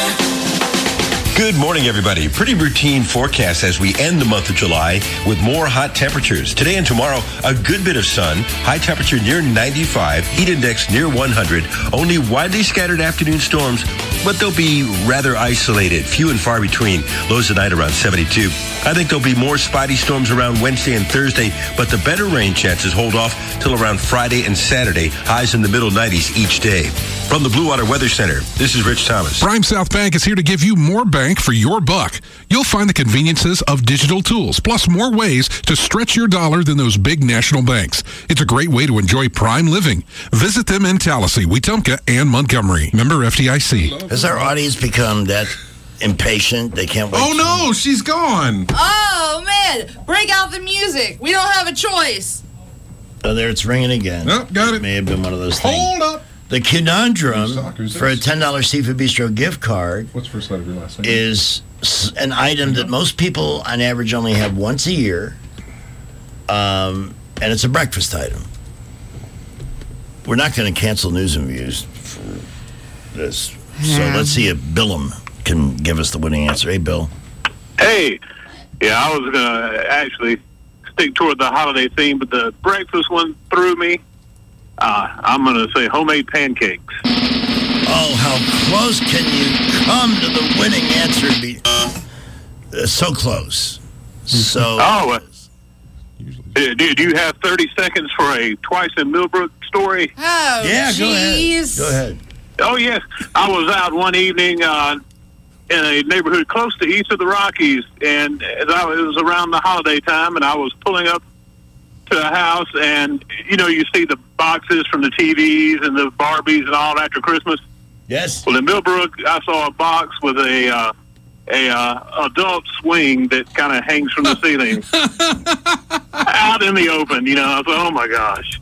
Good morning, everybody. Pretty routine forecast as we end the month of July with more hot temperatures. Today and tomorrow, a good bit of sun. High temperature near ninety-five. Heat index near one hundred. Only widely scattered afternoon storms, but they'll be rather isolated. Few and far between. Lows tonight around seventy-two. I think there'll be more spotty storms around Wednesday and Thursday, but the better rain chances hold off till around Friday and Saturday. Highs in the middle nineties each day. From the Blue Water Weather Center, this is Rich Thomas. Prime South Bank is here to give you more bank for your buck. You'll find the conveniences of digital tools, plus more ways to stretch your dollar than those big national banks. It's a great way to enjoy prime living. Visit them in Tallahassee, Wetumpka, and Montgomery. Member F D I C. Has our audience become that impatient? They can't wait. Oh, no, she's gone. Oh, man. Break out the music. We don't have a choice. Oh, there it's ringing again. Oh, got it. May have been one of those things. Hold up. The conundrum Who's for a ten dollars Seafood Bistro gift card What's the first letter of your last name? is s- an item that most people on average only have once a year, um, and it's a breakfast item. We're not going to cancel news and views for this. So Yeah. let's see if Billum can give us the winning answer. Hey, Bill. Hey, yeah, I was going to actually stick toward the holiday theme, but the breakfast one threw me. Uh, I'm going to say homemade pancakes. Oh, how close can you come to the winning answer? Be uh, so close. So. Oh, uh, do, do you have thirty seconds for a Twice in Millbrook story? Oh, Yeah, go ahead. jeez. Go ahead. Oh, yes. I was out one evening uh, in a neighborhood close to east of the Rockies, and as I, it was around the holiday time, and I was pulling up to a house, and, you know, you see the boxes from the T Vs and the Barbies and all after Christmas. Yes. Well, in Millbrook, I saw a box with a uh, a uh, adult swing that kind of hangs from the ceiling out in the open. You know, I was like, oh my gosh.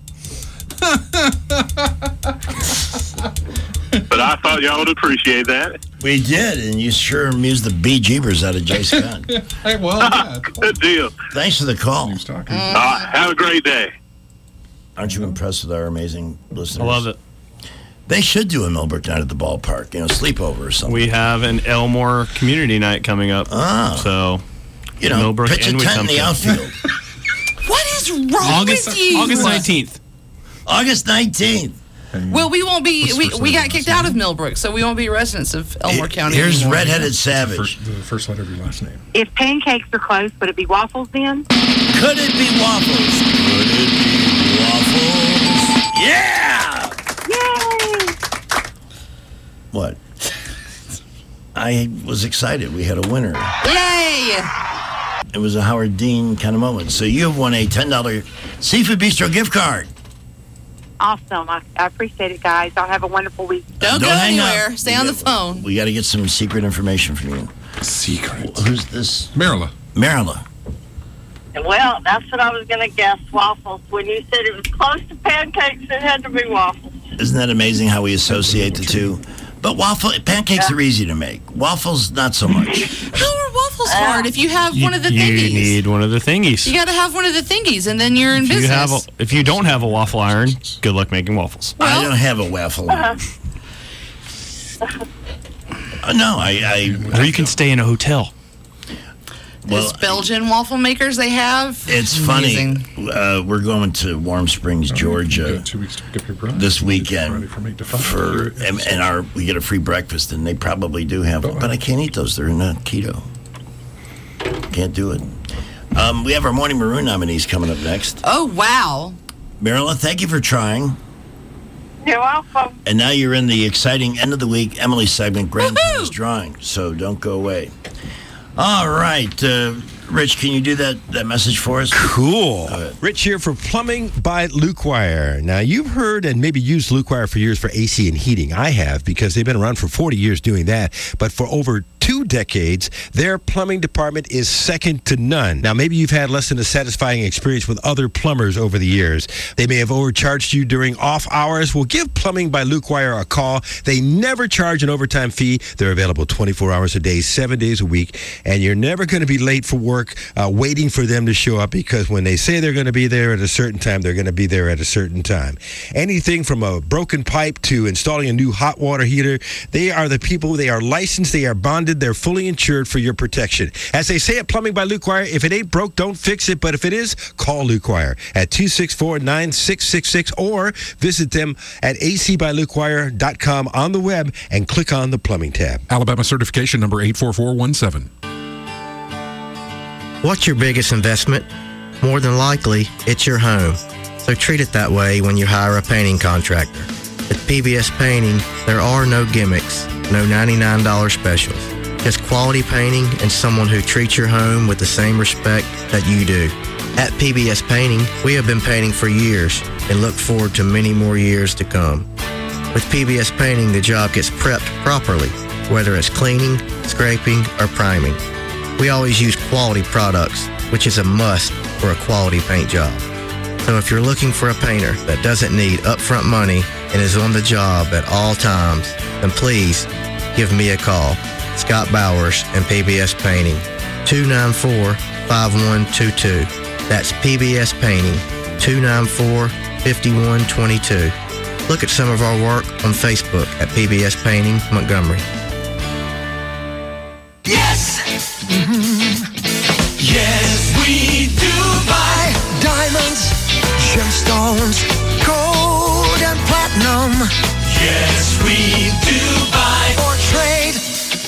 But I thought y'all would appreciate that. We did, and you sure amused the bejeebers out of Jay Scott. Hey, well, yeah. Good deal. Thanks for the call. Uh, have a great day. Aren't you impressed with our amazing listeners? I love it. They should do a Millbrook night at the ballpark, you know, sleepover or something. We have an Elmore community night coming up. Ah. So, You know, Millbrook pitch a and tent in the Wetumpka. outfield. What is wrong August, with you? August nineteenth. August nineteenth. Well, we won't be. What's We, the we first got kicked out of Millbrook, so we won't be residents of Elmore County. Here's anymore. Redheaded Savage. First, the first letter of your last name. If pancakes are close, would it be waffles then? Could it be waffles? Could it be waffles? Yeah! Yay! What? I was excited. We had a winner. Yay! It was a Howard Dean kind of moment. So you have won a ten dollars Seafood Bistro gift card. Awesome. I, I appreciate it, guys. I'll have a wonderful week. Don't, Don't go hang up. anywhere. Stay We on the got- phone. We got to get some secret information from you. Secret. Who's this? Marilla. Marilla. Well, that's what I was going to guess, waffles. When you said it was close to pancakes, it had to be waffles. Isn't that amazing how we associate the two? But waffle pancakes Yeah. are easy to make. Waffles, not so much. How are waffles hard if you have one of the you thingies? need one of the thingies. You got to have one of the thingies, and then you're in If you business. have a, if you don't have a waffle iron, good luck making waffles. I don't have a waffle iron. Uh, no, I, I. Or you can stay in a hotel. Those Belgian waffle makers they have. It's amazing. funny. Uh, we're going to Warm Springs, Georgia, two weeks to pick up your bride. this weekend From eight to five. for and, and our we get a free breakfast, and they probably do have, but I can't eat those. They're not keto. Can't do it. Um, we have our Morning Maroon nominees coming up next. Oh wow! Marilyn, thank you for trying. You're welcome. And now you're in the exciting end of the week Emily segment, Grand Prize Drawing. So don't go away. All right, uh, Rich, can you do that, that message for us? Cool. Rich here for Plumbing by Luke Wire. Now, you've heard and maybe used Luke Wire for years for A C and heating. I have, because they've been around for forty years doing that. But for over two decades, their plumbing department is second to none. Now, maybe you've had less than a satisfying experience with other plumbers over the years. They may have overcharged you during off hours. Well, give Plumbing by Luke Wire a call. They never charge an overtime fee. They're available twenty-four hours a day, seven days a week. And you're never going to be late for work uh, waiting for them to show up, because when they say they're going to be there at a certain time, they're going to be there at a certain time. Anything from a broken pipe to installing a new hot water heater, they are the people. They are licensed. They are bonded. They're fully insured for your protection. As they say at Plumbing by Luke Wire, if it ain't broke, don't fix it. But if it is, call Luke Wire at two six four, nine six six six or visit them at a c by luke wire dot com on the web and click on the plumbing tab. Alabama certification number eight four four one seven. What's your biggest investment? More than likely, it's your home. So treat it that way when you hire a painting contractor. At P B S Painting, there are no gimmicks, no ninety-nine dollars specials. Just quality painting and someone who treats your home with the same respect that you do. At P B S Painting, we have been painting for years and look forward to many more years to come. With P B S Painting, the job gets prepped properly, whether it's cleaning, scraping, or priming. We always use quality products, which is a must for a quality paint job. So if you're looking for a painter that doesn't need upfront money and is on the job at all times, then please give me a call. Scott Bowers and P B S Painting, two nine four, five one two two. That's P B S Painting, two nine four, five one two two. Look at some of our work on Facebook at P B S Painting Montgomery. Yes! Mm-hmm. Yes, we do buy diamonds, gemstones, gold and platinum. Yes, we do buy or trade.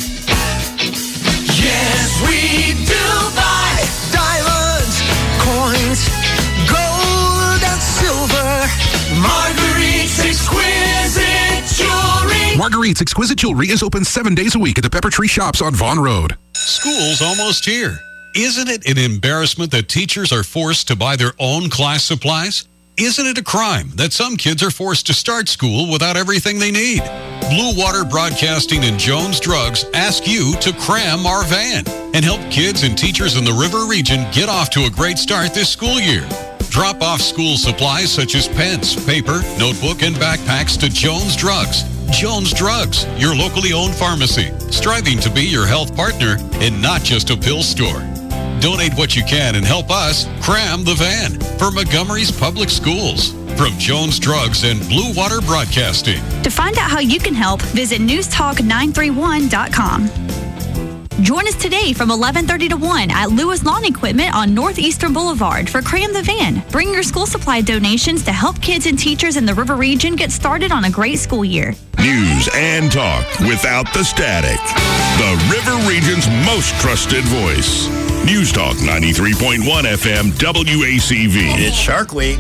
Yes, we do buy diamonds, coins, gold and silver. Marguerite's Exquisite Jewelry. Marguerite's Exquisite Jewelry is open seven days a week at the Pepper Tree Shops on Vaughn Road. School's almost here. Isn't it an embarrassment that teachers are forced to buy their own class supplies? Isn't it a crime that some kids are forced to start school without everything they need? Blue Water Broadcasting and Jones Drugs ask you to cram our van and help kids and teachers in the River Region get off to a great start this school year. Drop off school supplies such as pens, paper, notebook, and backpacks to Jones Drugs. Jones Drugs, your locally owned pharmacy, striving to be your health partner and not just a pill store. Donate what you can and help us cram the van for Montgomery's public schools. From Jones Drugs and Blue Water Broadcasting. To find out how you can help, visit news talk nine three one dot com. Join us today from eleven thirty to one at Lewis Lawn Equipment on Northeastern Boulevard for Cram the Van. Bring your school supply donations to help kids and teachers in the River Region get started on a great school year. News and talk without the static. The River Region's most trusted voice. News Talk ninety-three point one F M W A C V. It's Shark Week.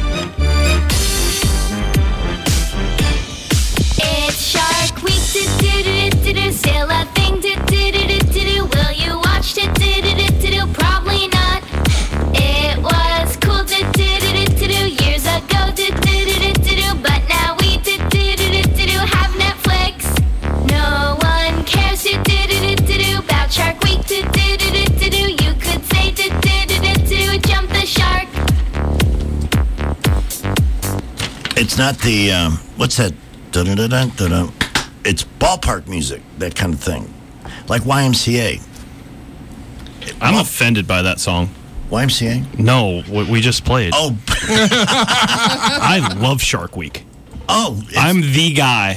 It's Shark Week. Do-do-do-do-do. Sail a thing. Do-do-do-do-do. Will you watch? Do-do-do-do-do. Probably not. It was cool. Do-do-do-do-do. Years ago. Do-do-do-do-do. But now we do-do-do-do-do. Have Netflix. No one cares. Do-do-do-do-do. About Shark Week. Do-do-do-do-do. You could say do-do-do-do-do. Jump the shark. It's not the, um, what's that? Dun-dun-dun-dun-dun. It's ballpark music, that kind of thing. Like Y M C A. I'm offended by that song. Y M C A? No, what we just played. Oh. I love Shark Week. Oh. I'm the guy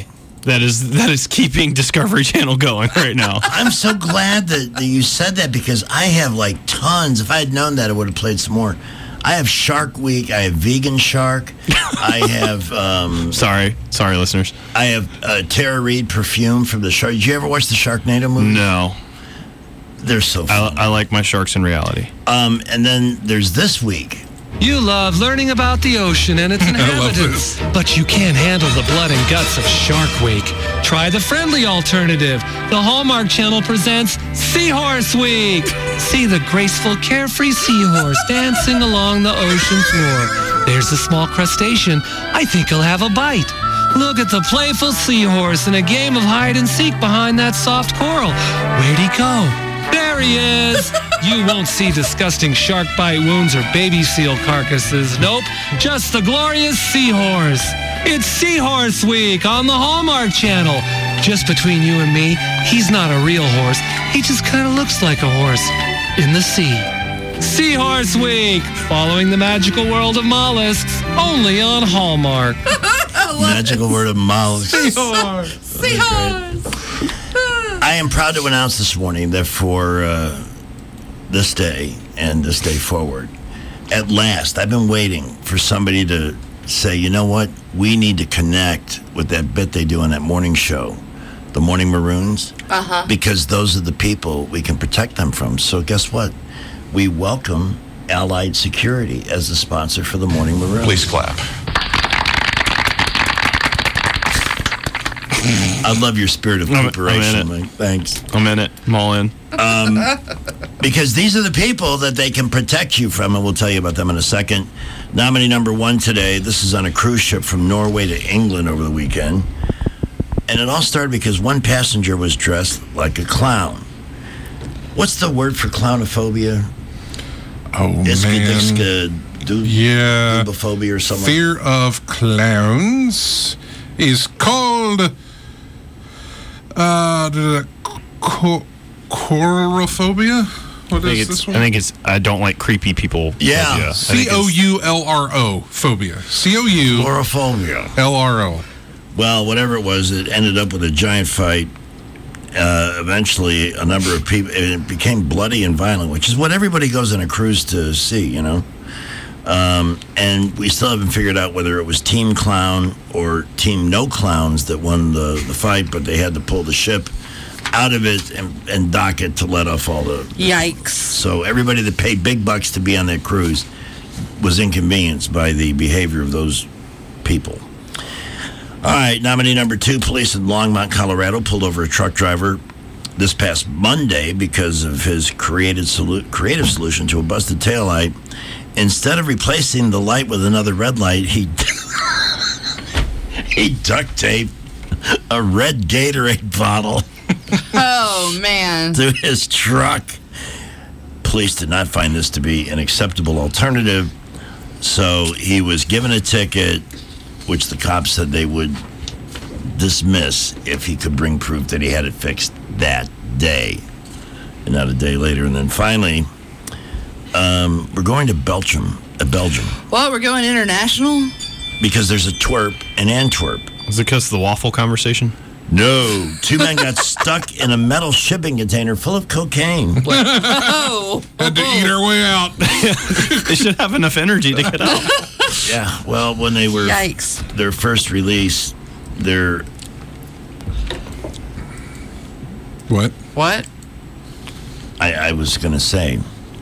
that is that is keeping Discovery Channel going right now. I'm so glad that, that you said that because I have like tons. If I had known that, I would have played some more. I have Shark Week. I have Vegan Shark. I have. Um, sorry, sorry, listeners. I have uh, Tara Reid perfume from the Shark. Did you ever watch the Sharknado movie? No. They're so fun. I, I like my sharks in reality. Um, and then there's this week. You love learning about the ocean and its inhabitants, but you can't handle the blood and guts of Shark Week. Try the friendly alternative. The Hallmark Channel presents Seahorse Week. See the graceful, carefree seahorse dancing along the ocean floor. There's a small crustacean. I think he'll have a bite. Look at the playful seahorse in a game of hide and seek behind that soft coral. Where'd he go? There he is! You won't see disgusting shark bite wounds or baby seal carcasses. Nope, just the glorious seahorse. It's Seahorse Week on the Hallmark Channel. Just between you and me, he's not a real horse. He just kind of looks like a horse in the sea. Seahorse Week, following the magical world of mollusks, only on Hallmark. Magical word of mollusks. Seahorse. Seahorse. I am proud to announce this morning that for uh, this day and this day forward, at last, I've been waiting for somebody to say, you know what, we need to connect with that bit they do on that morning show, the Morning Maroons, Uh-huh. because those are the people we can protect them from. So guess what? We welcome Allied Security as the sponsor for the Morning Maroons. Please clap. I love your spirit of I'm- cooperation. I'm in it. Mike. Thanks. I'm in it. I'm all in. Um, because these are the people that they can protect you from, and we'll tell you about them in a second. Nominee number one today, this is on a cruise ship from Norway to England over the weekend. And it all started because one passenger was dressed like a clown. What's the word for clownophobia? Oh, Iska, man. diska, du- Yeah. dubophobia or something? Fear of clowns is called uh, co- coulrophobia. What I think, is it's, this one? I think it's I don't like creepy people. Yeah. phobia. I think C O it's- U L R O phobia. C O U Coulrophobia. L R O. Well, whatever it was, it ended up with a giant fight. Uh, eventually, a number of people, it became bloody and violent, which is what everybody goes on a cruise to see, you know? Um, and we still haven't figured out whether it was Team Clown or Team No Clowns that won the, the fight, but they had to pull the ship out of it and, and dock it to let off all the... Yikes. So everybody that paid big bucks to be on that cruise was inconvenienced by the behavior of those people. All right, nominee number two, police in Longmont, Colorado, pulled over a truck driver this past Monday because of his creative, solu- creative solution to a busted taillight. Instead of replacing the light with another red light, he he duct taped a red Gatorade bottle Oh, man. to his truck. Police did not find this to be an acceptable alternative, so he was given a ticket, which the cops said they would dismiss if he could bring proof that he had it fixed that day, and not a day later. And then finally, um, we're going to Belgium, uh, Belgium, Well, we're going international? because there's a twerp in Antwerp. Is it because of the waffle conversation? No, two men got stuck in a metal shipping container full of cocaine. Oh. Had to eat our way out. They should have enough energy to get out. Yeah, well, when they were Yikes. their first release, their What? What? I, I was going to say,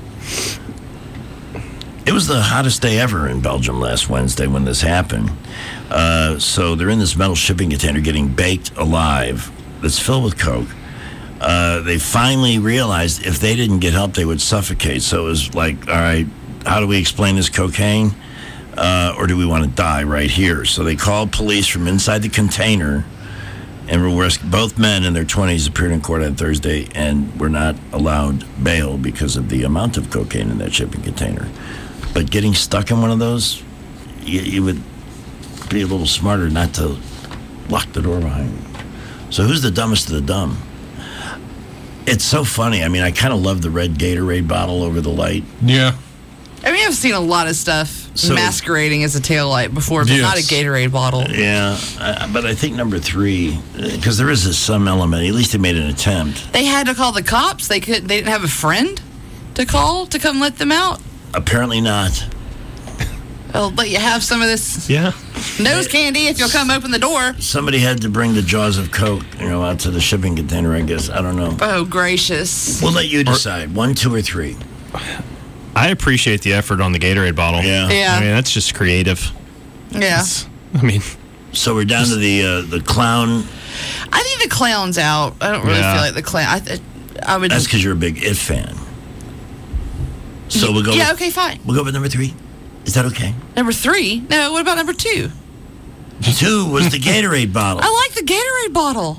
it was the hottest day ever in Belgium last Wednesday when this happened. Uh, so they're in this metal shipping container getting baked alive that's filled with coke. Uh, they finally realized if they didn't get help, they would suffocate. So it was like, all right, how do we explain this cocaine? Uh, or do we want to die right here? So they called police from inside the container, and were both men in their twenties appeared in court on Thursday and were not allowed bail because of the amount of cocaine in that shipping container. But getting stuck in one of those, you, you would be a little smarter not to lock the door behind you. So who's the dumbest of the dumb? It's so funny. I mean, I kind of love the red Gatorade bottle over the light. Yeah. I mean, I've seen a lot of stuff So- masquerading as a taillight before, but not a Gatorade bottle. Yeah, uh, but I think number three, because there is a, some element. At least they made an attempt. They had to call the cops. They could. They didn't have a friend to call to come let them out. Apparently not. I'll let you have some of this Yeah. nose candy if you'll come open the door. Somebody had to bring the jaws of Coke, you know, out to the shipping container. I guess I don't know. Oh, gracious. We'll let you decide. One, two, or three. I appreciate the effort on the Gatorade bottle. Yeah. Yeah. I mean, that's just creative. Yeah. It's- I mean, So we're down to the uh, the clown. I think the clown's out. I don't really Yeah. feel like the clown. I, th- I would. That's because you're a big If fan. So we'll go. Yeah. with- Okay. Fine. We'll go with number three. Is that okay? Number three. No. What about number two? Two was the Gatorade bottle. I like the Gatorade bottle.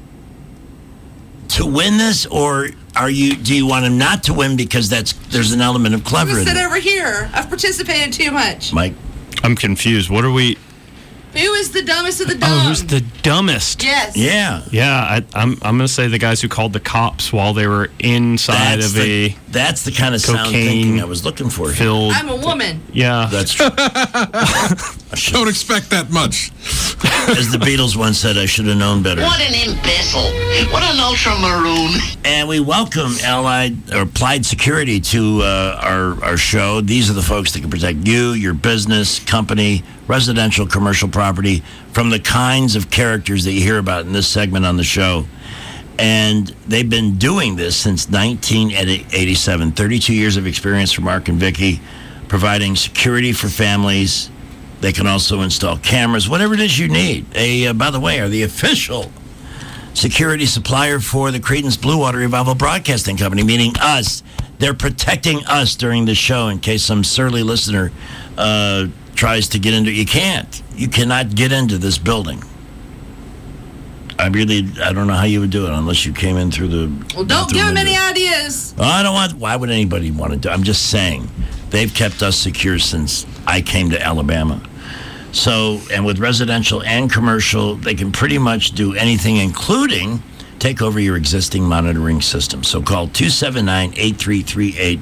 To win this, or are you? Do you want him not to win because that's there's an element of I'm clever gonna in sit it? over here. I've participated too much. Mike, I'm confused. What are we? Who is the dumbest of the dumb? Oh, who's the dumbest? Yes. Yeah. Yeah, I, I'm. I'm gonna say the guys who called the cops while they were inside That's of the, a that's the kind of sound thinking I was looking for. here. filled. I'm a woman. Yeah, That's true. Don't expect that much. As the Beatles once said, I should have known better. What an imbecile. What an ultramaroon. And we welcome Allied or Applied Security to uh, our, our show. These are the folks that can protect you, your business, company, residential, commercial property from the kinds of characters that you hear about in this segment on the show. And they've been doing this since nineteen eighty-seven. thirty-two years of experience for Mark and Vicky, providing security for families. They can also install cameras, whatever it is you need. They, uh, by the way, are the official security supplier for the Creedence Blue Water Revival Broadcasting Company, meaning us. They're protecting us during the show in case some surly listener uh, tries to get into it. You can't. You cannot get into this building. I really, I don't know how you would do it unless you came in through the... Well, don't give bathroom him any window. ideas. Oh, I don't want... Why would anybody want to do... I'm just saying. They've kept us secure since I came to Alabama. So, and with residential and commercial, they can pretty much do anything, including take over your existing monitoring system. So call two seven nine, eight three three eight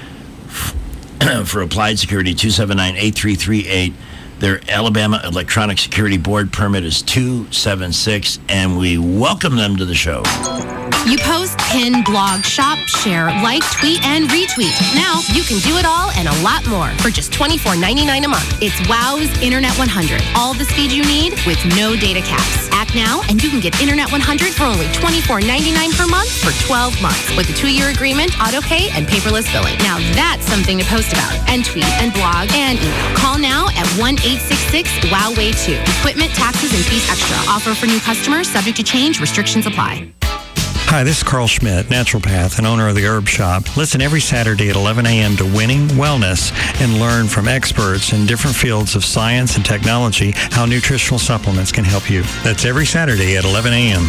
for Applied Security, two seven nine, eight three three eight. Their Alabama Electronic Security Board permit is two seven six, and we welcome them to the show. You post, pin, blog, shop, share, like, tweet, and retweet. Now you can do it all and a lot more for just twenty-four ninety-nine a month. It's Wow's Internet one hundred. All the speed you need with no data caps. Act now and you can get Internet one hundred for only twenty-four ninety-nine per month for twelve months with a two-year agreement, auto pay, and paperless billing. Now that's something to post about and tweet and blog and email. Call now at one eight six six wow way two. Equipment, taxes, and fees extra. Offer for new customers subject to change. Restrictions apply. Hi, this is Carl Schmidt, naturopath and owner of the Herb Shop. Listen every Saturday at eleven a.m. to Winning Wellness and learn from experts in different fields of science and technology how nutritional supplements can help you. That's every Saturday at eleven a.m.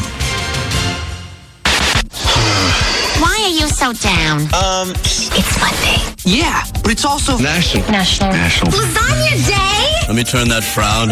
Why are you so down? Um, It's Monday. yeah, but it's also National. National. National. Lasagna Day? Let me turn that frown